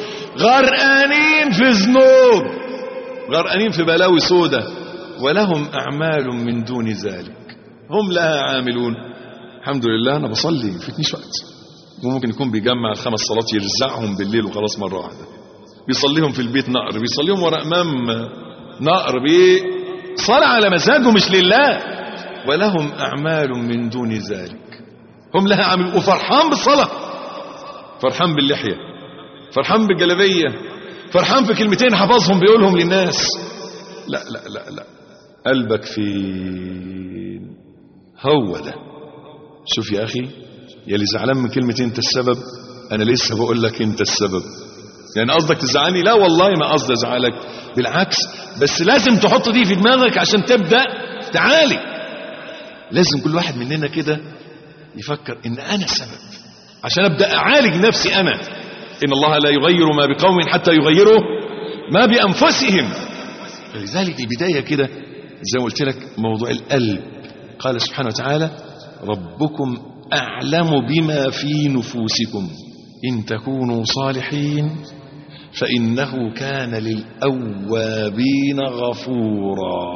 غرقانين في ذنوب، غرقانين في بلاوي سودة. ولهم أعمال من دون ذلك هم لها عاملون. الحمد لله أنا بصلي ما فيتنيش وقت، وممكن يكون بيجمع ال5 صلوات يرزعهم بالليل وخلاص مرة واحدة، بيصليهم في البيت نقر، بيصليهم ورا إمام نقر، بيصلي على مزاجه مش لله. ولهم أعمال من دون ذلك هم لها عاملون. وفرحان بالصلاة، فرحان باللحية، فرحان بالجلبية، فرحان في كلمتين حفظهم بيقولهم للناس. لا لا لا لا، قلبك فين؟ هو ده. شوف يا أخي، يلي زعلان من كلمة انت السبب، انا لسه بقول لك انت السبب. يعني قصدك تزعلني؟ لا والله ما قصدي ازعلك، بالعكس، بس لازم تحط دي في دماغك عشان تبدأ تعالي. لازم كل واحد مننا كده يفكر ان انا السبب عشان ابدأ اعالج نفسي انا. ان الله لا يغير ما بقوم حتى يغيروا ما بانفسهم. فلذلك البداية كده زي ما قلت لك موضوع القلب. قال سبحانه وتعالى ربكم أعلم بما في نفوسكم إن تكونوا صالحين فإنه كان للأوابين غفورا.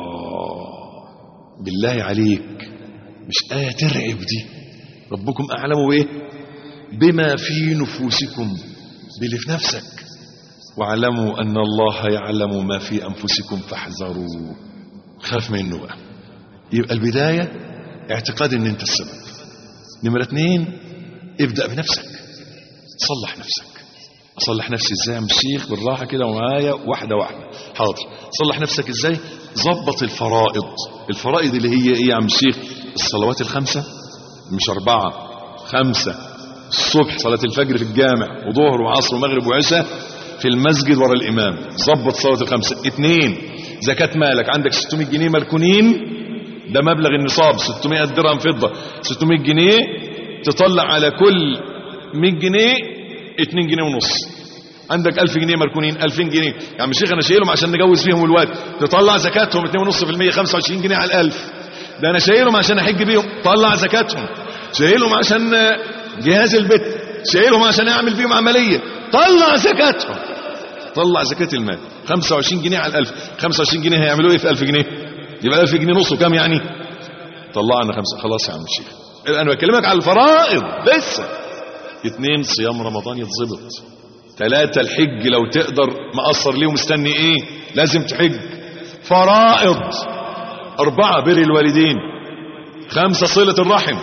بالله عليك، مش آية ترعب دي؟ ربكم أعلم بإيه؟ بما في نفوسكم، باللي في نفسك. واعلموا أن الله يعلم ما في أنفسكم فاحذروا. خاف منه بقى. يبقى البداية اعتقاد ان انت السبب. نمرة 2 ابدأ بنفسك، صلح نفسك. اصلح نفسي ازاي يا عم الشيخ؟ بالراحة كده ومعايا واحدة واحدة. حاضر. صلح نفسك ازاي؟ ظبط الفرائض. الفرائض اللي هي ايه يا عم الشيخ؟ الصلوات ال5، مش 4، 5. الصبح صلاة الفجر في الجامع، وظهر وعصر ومغرب وعشاء في المسجد ورا الامام. ظبط صلاة ال5. 2 زكاة مالك. عندك 600 جنيه مركونين، ده مبلغ النصاب، 600 درهم فضة. 600 جنيه تطلع على كل 100 جنيه 2 جنيه ونص. عندك 1000 جنيه مركونين، 2000 جنيه. يا عم الشيخ انا شايلهم عشان نجوز فيهم الواد. تطلع زكاتهم 2.5%، 25 جنيه على 1000. ده انا شايلهم عشان احج بيهم، طلع زكاتهم. شايلهم عشان جهاز البيت، شايلهم عشان اعمل بيهم عملية، طلع زكاتهم. طلع زكاة المال 25 جنيه على 1000. 25 جنيه هيعملوا ايه في 1000 جنيه؟ يبقى 1000 جنيه نصه كام يعني؟ طلعنا 5. خلاص يا عم الشيخ، انا بكلمك على الفرائض لسه. 2 صيام رمضان يتظبط. 3 الحج لو تقدر، مقصر ليه ومستني ايه؟ لازم تحج. فرائض. 4 بر الوالدين. 5 صلة الرحم.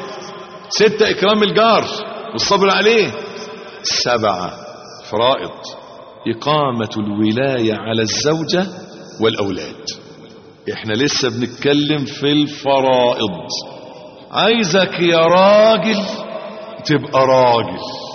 6 اكرام الجار والصبر عليه. 7 فرائض. إقامة الولاية على الزوجة والأولاد. احنا لسه بنتكلم في الفرائض. عايزك يا راجل تبقى راجل.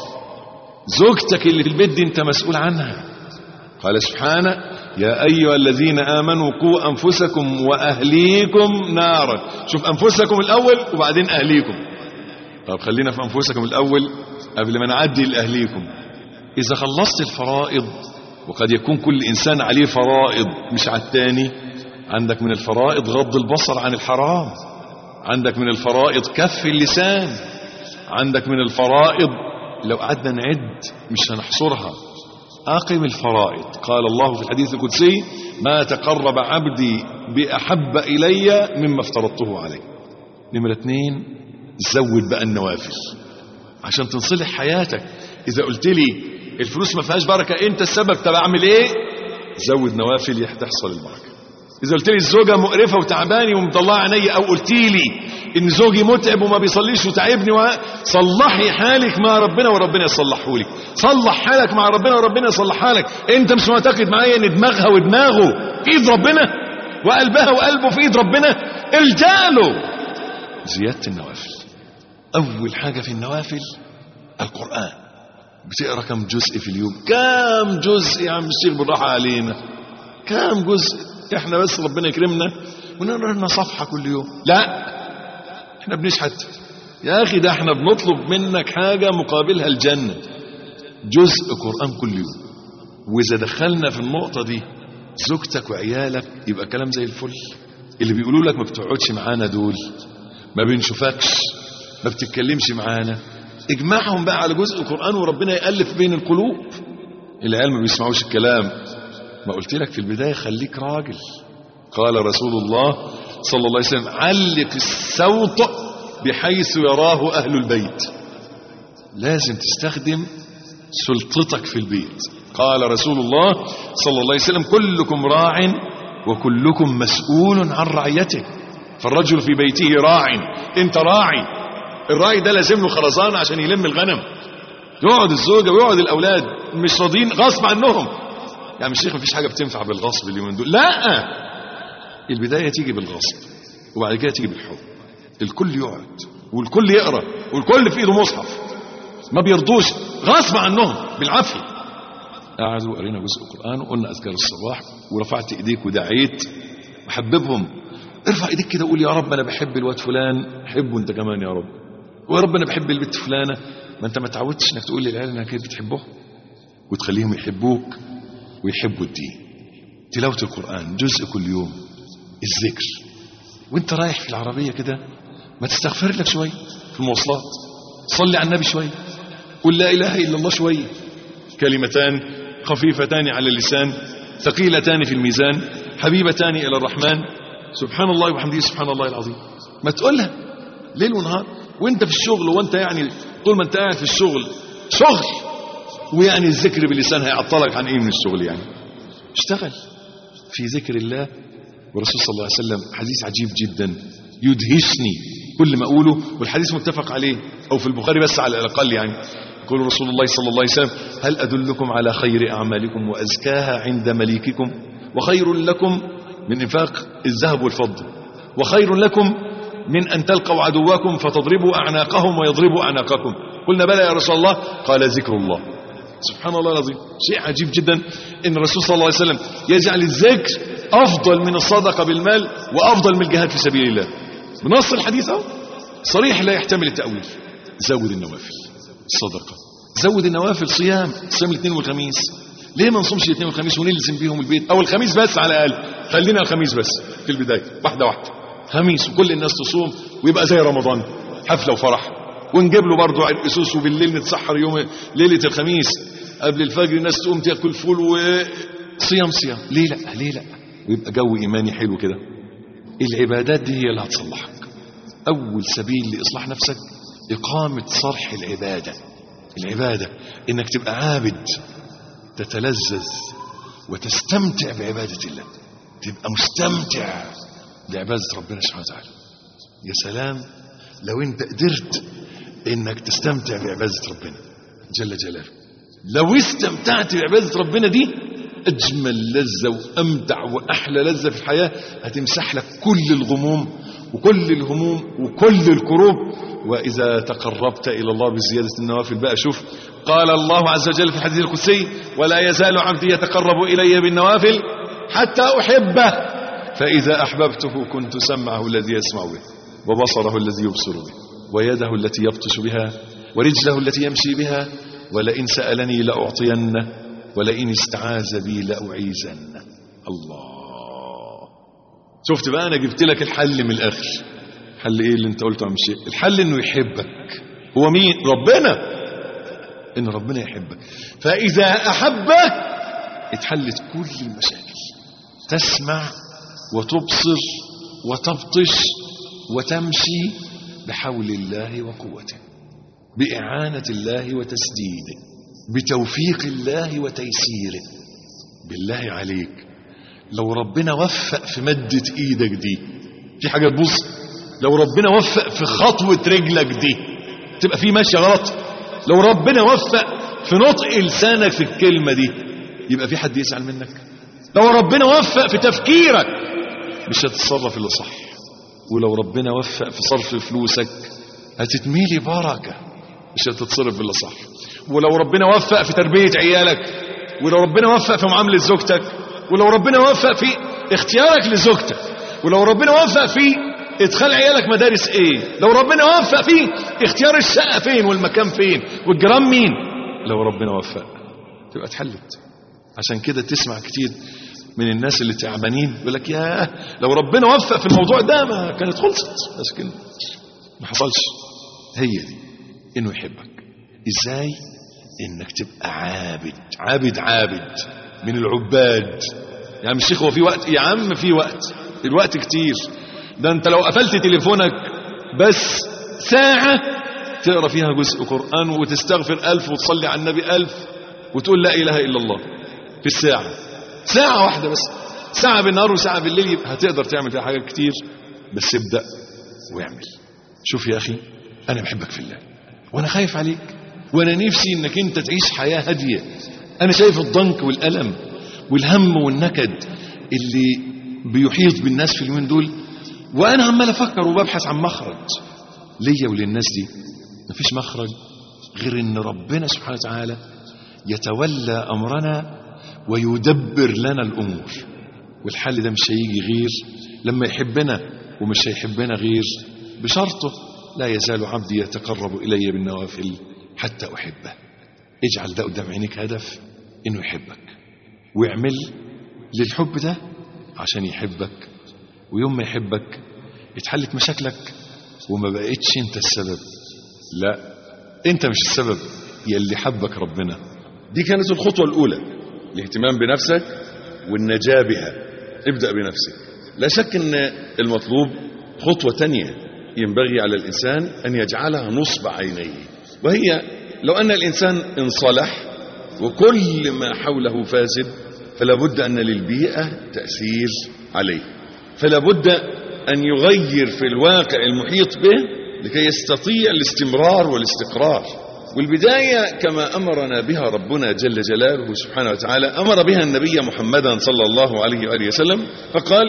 زوجتك اللي في البيت دي انت مسؤول عنها. قال سبحانه يا أيها الذين آمنوا قوا أنفسكم وأهليكم نارا. شوف أنفسكم الأول وبعدين أهليكم. طب خلينا في أنفسكم الأول قبل ما نعدي لأهليكم. إذا خلصت الفرائض، وقد يكون كل إنسان عليه فرائض مش على التاني. عندك من الفرائض غض البصر عن الحرام، عندك من الفرائض كف اللسان، عندك من الفرائض لو قعدنا نعد مش هنحصرها. أقم الفرائض. قال الله في الحديث القدسي ما تقرب عبدي بأحب إلي مما افترضته عليه. نمرة 2 زود بقى النوافل عشان تصلح حياتك. إذا قلت لي الفلوس ما فيهاش بركة انت السبب، طب اعمل ايه؟ زود نوافل تحصل البركة. إذا قلت لي الزوجة مقرفة وتعباني ومطلعة عيني، أو قلت لي إن زوجي متعب وما بيصليش وتعبني، صلحي حالك مع ربنا وربنا يصلحه لك. صلح حالك مع ربنا وربنا يصلحها لك. أنت مش معتقد معايا إن دماغها ودماغه في إيد ربنا وقلبها وقلبه في إيد ربنا؟ الجأ له. زيادة النوافل. أول حاجة في النوافل القرآن. بتقرأ كم جزء في اليوم؟ كم جزء يا عم الشيخ بالراحة علينا؟ كم جزء؟ احنا بس ربنا يكرمنا ونقرا لنا صفحه كل يوم. لا احنا بنشحت يا اخي، ده احنا بنطلب منك حاجه مقابلها الجنه. جزء قران كل يوم. واذا دخلنا في النقطه دي زوجتك وعيالك يبقى كلام زي الفل. اللي بيقولوا لك ما بتقعدش معانا دول، ما بنشوفكش، ما بتتكلمش معانا، اجمعهم بقى على جزء قران وربنا يألف بين القلوب. العيال ما بيسمعوش الكلام. ما قلت لك في البداية خليك راجل. قال رسول الله صلى الله عليه وسلم علق الصوت بحيث يراه أهل البيت. لازم تستخدم سلطتك في البيت. قال رسول الله صلى الله عليه وسلم كلكم راع وكلكم مسؤول عن رعيته. فالرجل في بيته راع. انت راعي. الراعي ده لازم له خرزانة عشان يلم الغنم. يقعد الزوجة ويقعد الأولاد مش راضين غصب عنهم. يعني مش شيخ مفيش حاجة بتنفع بالغصب اليومين دول. لا، البداية تيجي بالغصب وبعد كده تيجي بالحب. الكل يقعد والكل يقرأ والكل في ايده مصحف، ما بيرضوش غصب عنهم بالعافية. قعدوا قرينا جزء قرآن وقلنا أذكار الصباح ورفعت ايديك ودعيت وحببهم. ارفع ايديك كده وقول يا رب انا بحب الواد فلان، حبه انت كمان يا رب. ويا رب انا بحب البنت فلانة. ما انت ما تعودتش انك تقول للعيال انك بتحبهم وتخليهم يحبوك ويحبوا الدين. تلاوة القرآن جزء كل يوم. الذكر وانت رايح في العربية كده ما تستغفر لك شوية في المواصلات. صلي على النبي شوية. قل لا إله إلا الله شوية. كلمتان خفيفتان على اللسان ثقيلتان في الميزان حبيبتان إلى الرحمن سبحان الله وبحمده سبحان الله العظيم. ما تقولها ليل ونهار وانت في الشغل. وانت يعني طول ما انت قاعد في الشغل شغل، ويعني الذكر باللسان هيعطلك عن ايه من الشغل؟ يعني اشتغل في ذكر الله. والرسول صلى الله عليه وسلم حديث عجيب جدا يدهشني كل ما اقوله، والحديث متفق عليه او في البخاري بس على الاقل. يعني يقول رسول الله صلى الله عليه وسلم هل ادلكم على خير اعمالكم وازكاها عند مليككم وخير لكم من انفاق الذهب والفضه وخير لكم من ان تلقوا عدوكم فتضربوا اعناقهم ويضربوا اعناقكم؟ قلنا بلى يا رسول الله. قال ذكر الله. سبحان الله العظيم. شيء عجيب جدا ان الرسول صلى الله عليه وسلم يجعل الذكر افضل من الصدقه بالمال وافضل من الجهاد في سبيل الله. بنص الحديث اهو صريح لا يحتمل التاويل. زود النوافل الصدقه، زود النوافل. صيام الاثنين والخميس. ليه ما نصومش الاثنين والخميس ونلزم بيهم البيت؟ او الخميس بس على الاقل. خلينا الخميس بس في البدايه واحده واحده. خميس وكل الناس تصوم ويبقى زي رمضان حفله وفرح. ونجيب له برضه عرقسوس وبالليل نتسحر يوم ليله الخميس قبل الفجر الناس تقوم تاكل فول وصيام. ليه لا؟ ليه لا؟ ويبقى جو ايماني حلو كده. العبادات دي هي اللي هتصلحك. اول سبيل لاصلاح نفسك اقامه صرح العباده انك تبقى عابد تتلذذ وتستمتع بعباده الله. تبقى مستمتع بعباده ربنا سبحانه وتعالى. يا سلام لو انت قدرت انك تستمتع بعباده ربنا جل جلاله. لو استمتعت بعبادة ربنا دي أجمل لذة وأمتع وأحلى لذة في الحياة، هتمسح لك كل الغموم وكل الهموم وكل الكروب. وإذا تقربت إلى الله بزيادة النوافل بقى، شوف قال الله عز وجل في الحديث القدسي: ولا يزال عبدي يتقرب إلي بالنوافل حتى أحبه، فإذا أحببته كنت سمعه الذي يسمع به، وبصره الذي يبصر به، ويده التي يبطش بها، ورجله التي يمشي بها، ولئن سألني لأعطينه، ولئن استعاذ بي لأعيذنه. الله، شفت بقى، أنا جبت لك الحل من الآخر. الحل إيه اللي أنت قلته يا عم الشيخ؟ الحل إنه يحبك. هو مين؟ ربنا. إن ربنا يحبك، فإذا أحبك اتحلت كل المشاكل. تسمع وتبصر وتبطش وتمشي بحول الله وقوته، بإعانة الله وتسديده، بتوفيق الله وتيسيره. بالله عليك لو ربنا وفق في مدة ايدك دي، في حاجة تبص، لو ربنا وفق في خطوة رجلك دي تبقى في ماشية غلط، لو ربنا وفق في نطق لسانك في الكلمة دي يبقى في حد يسأل منك، لو ربنا وفق في تفكيرك مش هتتصرف إلا صح، ولو ربنا وفق في صرف فلوسك هتتميلي بركة مش هتتصرف إلا صح، ولو ربنا وفق في تربية عيالك، ولو ربنا وفق في معاملة زوجتك، ولو ربنا وفق في اختيارك لزوجتك، ولو ربنا وفق في ادخال عيالك مدارس ايه، لو ربنا وفق في اختيار الشقة فين والمكان فين والجيران مين، لو ربنا وفق تبقى اتحلت. عشان كده تسمع كتير من الناس اللي تعبانين يقول لك ياه لو ربنا وفق في الموضوع ده ما كانت خلصت، بس كده ما حصلش. هي دي انه يحبك. ازاي؟ انك تبقى عابد عابد عابد من العباد. يا عم الشيخ هو في وقت؟ يا عم في وقت، الوقت كتير. ده انت لو قفلت تليفونك بس ساعة تقرأ فيها جزء قرآن وتستغفر 1000 وتصلي على النبي 1000 وتقول لا إله إلا الله في الساعة، ساعة واحدة بس، ساعة بالنهار وساعة بالليل، يبقى هتقدر تعمل فيها حاجات كتير. بس ابدأ واعمل. شوف يا أخي أنا بحبك في الله وأنا خايف عليك، وأنا نفسي إنك أنت تعيش حياة هادية. أنا شايف الضنك والألم والهم والنكد اللي بيحيط بالناس في اليومين دول، وأنا عمال أفكر وببحث عن مخرج ليا وللناس دي. مفيش مخرج غير إن ربنا سبحانه وتعالى يتولى أمرنا ويدبر لنا الأمور، والحل ده مش هيجي غير لما يحبنا، ومش هيحبنا غير بشرطه لا يزال عبدي يتقرب إلي بالنوافل حتى أحبه. اجعل ده قدام عينيك هدف إنه يحبك، واعمل للحب ده عشان يحبك، ويوم ما يحبك اتحلت مشاكلك وما بقيتش انت السبب. لا، انت مش السبب، يلي حبك ربنا. دي كانت الخطوة الأولى، الاهتمام بنفسك والنجاة بها. ابدأ بنفسك. لا شك ان المطلوب خطوة تانية ينبغي على الإنسان أن يجعلها نصب عينيه، وهي لو أن الإنسان انصلح وكل ما حوله فاسد فلا بد أن للبيئة تأثير عليه، فلا بد أن يغير في الواقع المحيط به لكي يستطيع الاستمرار والاستقرار. والبداية كما أمرنا بها ربنا جل جلاله سبحانه وتعالى، أمر بها النبي محمدا صلى الله عليه وآله وسلم، فقال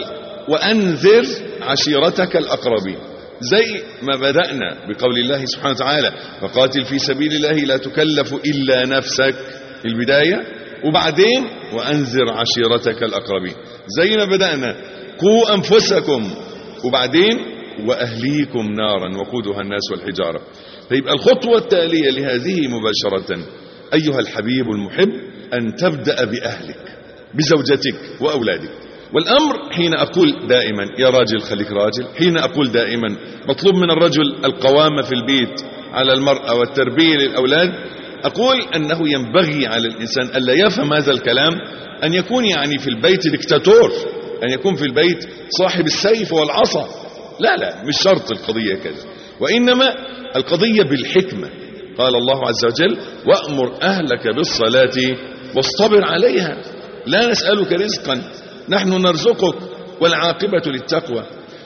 وأنذر عشيرتك الأقربين. زي ما بدأنا بقول الله سبحانه وتعالى فقاتل في سبيل الله لا تكلف إلا نفسك، البداية، وبعدين وأنذر عشيرتك الأقربين. زي ما بدأنا قوا أنفسكم، وبعدين وأهليكم نارا وقودها الناس والحجارة. فيبقى الخطوة التالية لهذه مباشرة أيها الحبيب المحب أن تبدأ بأهلك، بزوجتك وأولادك. والأمر حين أقول دائما يا راجل خليك راجل، حين أقول دائما مطلوب من الرجل القوامة في البيت على المرأة والتربية للأولاد، أقول أنه ينبغي على الإنسان ألا يفهم هذا الكلام أن يكون يعني في البيت ديكتاتور، أن يكون في البيت صاحب السيف والعصا. لا لا، مش شرط القضية كذا، وإنما القضية بالحكمة. قال الله عز وجل وأمر أهلك بالصلاة واصطبر عليها لا نسألك رزقا نحن نرزقك والعاقبة للتقوى.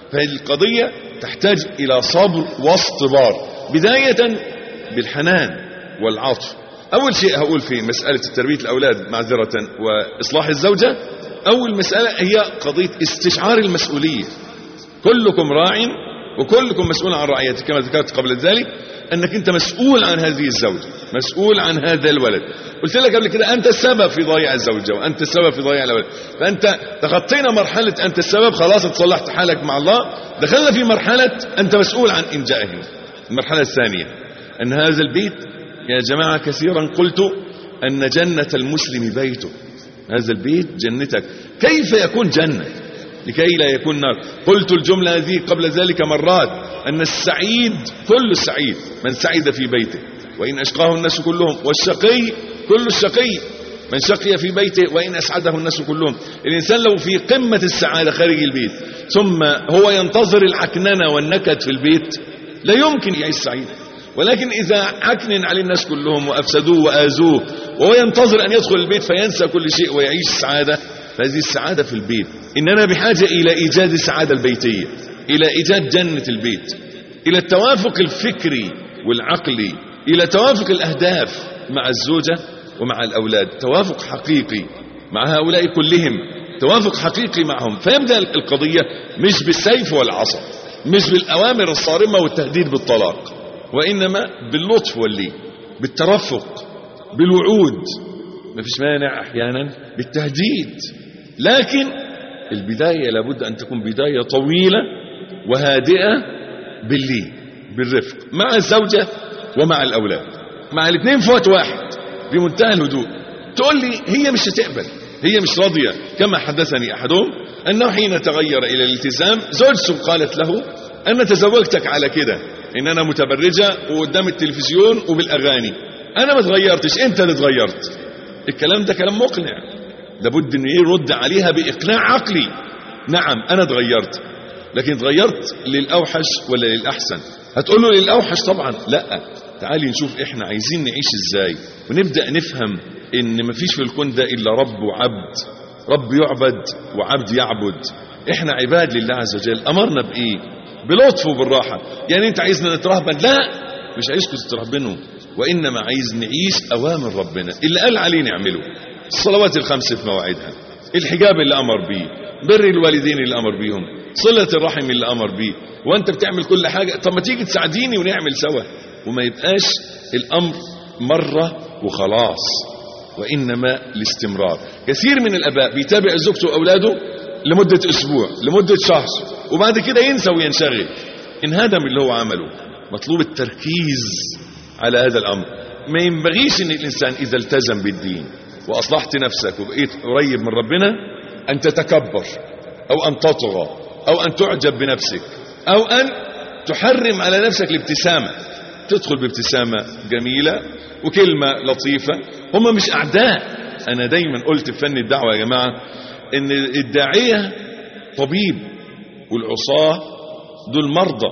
فالقضية تحتاج إلى صبر واصطبار، بداية بالحنان والعطف، أول شيء هقول في مسألة تربية الأولاد معذرة وإصلاح الزوجة، أول مسألة هي قضية استشعار المسؤولية. كلكم راع وكلكم مسؤول عن رعيته، كما ذكرت قبل ذلك أنك أنت مسؤول عن هذه الزوجة، مسؤول عن هذا الولد. قلت لك قبل كده أنت السبب في ضياع الزوجة وأنت السبب في ضياع الولد. فأنت تخطينا مرحلة أنت السبب، خلاص تصلحت حالك مع الله، دخلنا في مرحلة أنت مسؤول عن إنجائه. المرحلة الثانية أن هذا البيت يا جماعة كثيرا قلت أن جنة المسلم بيته، هذا البيت جنتك. كيف يكون جنة لكي لا يكون نار؟ قلت الجملة هذه قبل ذلك مرات، أن السعيد كل السعيد من سعد في بيته وإن أشقاه الناس كلهم، والشقي كل الشقي من شقي في بيته وإن أسعده الناس كلهم. الإنسان لو في قمة السعادة خارج البيت ثم هو ينتظر العكننة والنكد في البيت لا يمكن يعيش سعيد. ولكن إذا عكنن عليه الناس كلهم وأفسدوه وآذوه وهو ينتظر أن يدخل البيت فينسى كل شيء ويعيش السعادة، فهذه السعادة في البيت. إننا بحاجة إلى إيجاد السعادة البيتية، إلى إيجاد جنة البيت، إلى التوافق الفكري والعقلي، إلى توافق الأهداف مع الزوجة ومع الأولاد، توافق حقيقي مع هؤلاء كلهم، توافق حقيقي معهم. فيبدأ القضية مش بالسيف والعصا، مش بالأوامر الصارمة والتهديد بالطلاق، وإنما باللطف واللين، بالترفق، بالوعود، ما فيش مانع أحيانا بالتهديد. لكن البداية لابد أن تكون بداية طويلة وهادئة باللين بالرفق مع الزوجة ومع الأولاد، مع الاثنين في وقت واحد بمنتهى الهدوء. تقول لي هي مش هتقبل، هي مش راضية. كما حدثني أحدهم أنه حين تغير إلى الالتزام زوجته قالت له أنا تزوجتك على كده، إن أنا متبرجة وقدام التلفزيون وبالأغاني، أنا ما تغيرتش، أنت اللي تغيرت. الكلام ده كلام مقنع، لابد أن يرد عليها بإقناع عقلي. نعم أنا تغيرت، لكن تغيرت للأوحش ولا للأحسن؟ هتقول له للأوحش طبعا. لا، تعالي نشوف إحنا عايزين نعيش إزاي، ونبدأ نفهم إن مفيش في الكون ده إلا رب وعبد، رب يعبد وعبد يعبد. إحنا عباد لله عز وجل. أمرنا بإيه؟ بلطف وبالراحة. يعني أنت عايزنا نترهبن؟ لا، مش عايزكم تترهبنوا، وإنما عايز نعيش أوامر ربنا اللي قال عليه نعمله. الصلوات الخمس في مواعيدها، الحجاب اللي أمر بيه، بر الوالدين اللي أمر بيهم، صلة الرحم اللي أمر بيه. وأنت بتعمل كل حاجة، طب ما تيجي تساعديني ونعمل سوا، وما يبقاش الأمر مرة وخلاص، وإنما الاستمرار. كثير من الآباء بيتابع زوجته وأولاده لمدة أسبوع، لمدة شهر، وبعد كده ينسى وينشغل، انهدم اللي هو عمله. مطلوب التركيز على هذا الأمر. ما ينبغيش أن الإنسان إذا التزم بالدين وأصلحت نفسك وبقيت قريب من ربنا أن تتكبر أو أن تطغى أو أن تعجب بنفسك أو أن تحرم على نفسك الابتسامة. تدخل بابتسامة جميلة وكلمة لطيفة. هم مش أعداء. أنا دايما قلت في فن الدعوة يا جماعة إن الداعية طبيب والعصاة دول مرضى.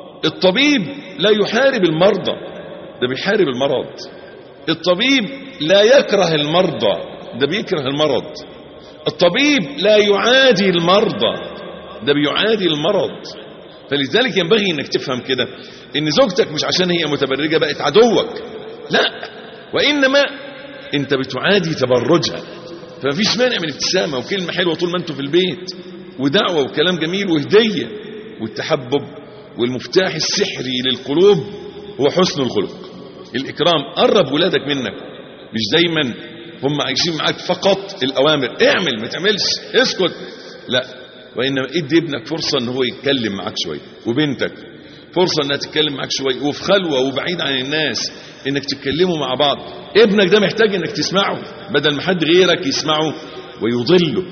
الطبيب لا يحارب المرضى، ده بيحارب المرض. الطبيب لا يكره المرضى، ده بيكره المرض. الطبيب لا يعادي المرضى، ده بيعادي المرض. فلذلك ينبغي انك تفهم كده ان زوجتك مش عشان هي متبرجة بقت عدوك، لا، وانما انت بتعادي تبرجها. فمفيش مانع من ابتسامة وكلمة حلوة طول ما انتوا في البيت، ودعوة وكلام جميل وهدية والتحبب. والمفتاح السحري للقلوب هو حسن الخلق، الإكرام. قرب ولادك منك، مش دايما هم عايشين معاك فقط الأوامر، اعمل ما تعملش، اسكت، لا، وإنما ادي ابنك فرصة ان هو يتكلم معاك شوية، وبنتك فرصة انها تتكلم معاك شوية، وفي خلوة وبعيد عن الناس انك تتكلموا مع بعض. ابنك ده محتاج انك تسمعه بدل ما حد غيرك يسمعه ويضله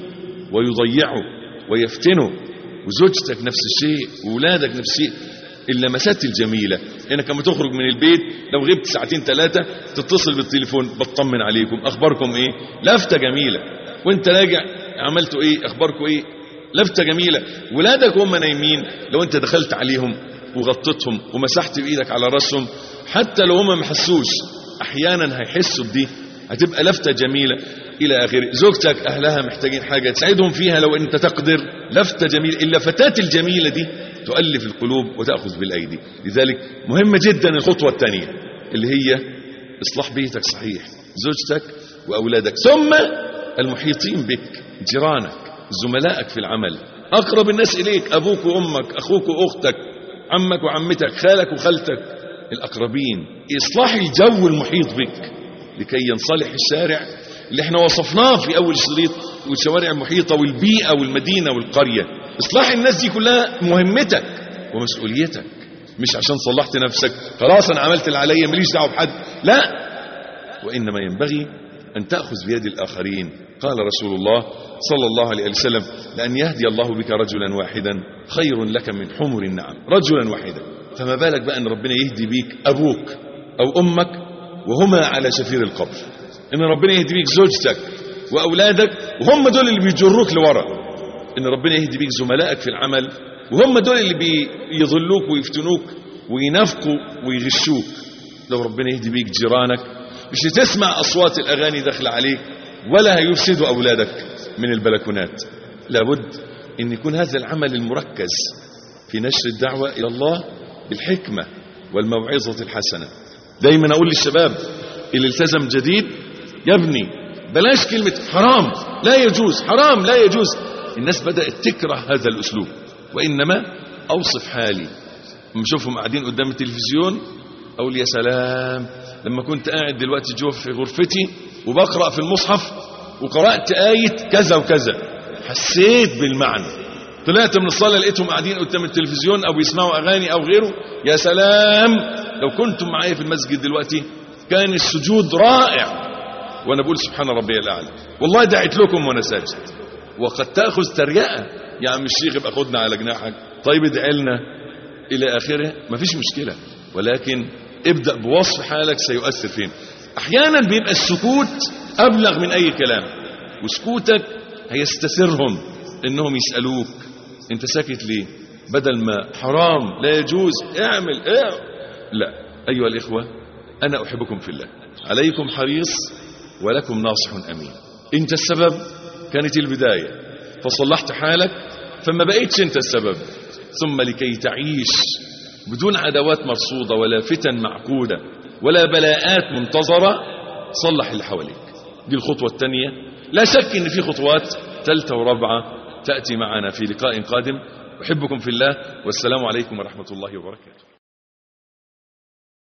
ويضيعه ويفتنه. وزوجتك نفس الشيء، وولادك نفس الشيء. اللمسات الجميلة انك لما تخرج من البيت لو غبت ساعتين ثلاثة تتصل بالتليفون بطمن عليكم، اخباركم ايه، لفتة جميلة. وانت راجع عملتوا ايه، اخباركم ايه، لفتة جميلة. ولادك هم نايمين لو انت دخلت عليهم وغطيتهم ومسحت بايدك على راسهم، حتى لو هم ما حسوش احيانا هيحسوا بدي، هتبقى لفتة جميلة الى اخره. زوجتك اهلها محتاجين حاجة تساعدهم فيها لو انت تقدر، لفتة جميلة. اللفتات الجميلة دي تؤلف القلوب وتأخذ بالأيدي. لذلك مهمة جدا الخطوة الثانية اللي هي اصلاح بيتك صحيح، زوجتك وأولادك، ثم المحيطين بك، جيرانك، زملائك في العمل، أقرب الناس إليك، أبوك وأمك، أخوك وأختك، عمك وعمتك، خالك وخالتك، الأقربين. إصلاح الجو المحيط بك لكي ينصلح الشارع اللي احنا وصفناه في أول شريط، والشوارع المحيطة والبيئة والمدينة والقرية. إصلاح الناس دي كلها مهمتك ومسؤوليتك، مش عشان صلحت نفسك خلاص أنا عملت اللي عليا ماليش دعوة بحد، لا، وإنما ينبغي أن تأخذ بيد الآخرين. قال رسول الله صلى الله عليه وسلم: لأن يهدي الله بك رجلا واحدا خير لك من حمر النعم. رجلا واحدا، فما بالك بقى أن ربنا يهدي بيك أبوك أو أمك وهما على شفير القبر، إن ربنا يهدي بيك زوجتك وأولادك وهم دول اللي بيجروك لورا، إن ربنا يهدي بيك زملائك في العمل وهم دول اللي بيضلوك ويفتنوك وينافقوا ويغشوك. لو ربنا يهدي بيك جيرانك مش هتسمع أصوات الأغاني داخل عليك ولا هيفسدوا أولادك من البلكونات. لابد أن يكون هذا العمل المركز في نشر الدعوة إلى الله بالحكمة والموعظة الحسنة. دايما أقول للشباب اللي التزم جديد: يا ابني بلاش كلمة حرام لا يجوز، حرام لا يجوز. الناس بدأت تكره هذا الأسلوب، وإنما أوصف حالي لما أشوفهم قاعدين قدام التلفزيون أقول يا سلام لما كنت قاعد دلوقتي جوه في غرفتي وبقرأ في المصحف وقرأت آية كذا وكذا، حسيت بالمعنى. طلعت من الصلاة لقيتهم قاعدين قدام التلفزيون أو يسمعوا أغاني أو غيره، يا سلام لو كنتم معايا في المسجد دلوقتي كان السجود رائع وأنا بقول سبحان ربي الأعلى، والله دعيت لكم وأنا ساجد. وقد تأخذ تريقة: يا عم الشيخ ابقى خدنا على جناحك، طيب ادعي لنا إلى آخره، مفيش مشكلة، ولكن ابدأ بوصف حالك سيؤثر فين. أحيانا بيبقى السكوت أبلغ من أي كلام، وسكوتك هيستثيرهم إنهم يسألوك أنت ساكت ليه، بدل ما حرام لا يجوز اعمل لا. أيها الإخوة أنا أحبكم في الله، عليكم حريص ولكم ناصح أمين. أنت السبب، كانت البداية فصلحت حالك فما بقيتش أنت السبب. ثم لكي تعيش بدون عداوات مرصودة ولا فتن معقودة ولا بلاءات منتظرة، صلح اللي حواليك. دي الخطوة الثانية. لا شك ان في خطوات ثالثة ورابعة تأتي معنا في لقاء قادم. أحبكم في الله، والسلام عليكم ورحمة الله وبركاته.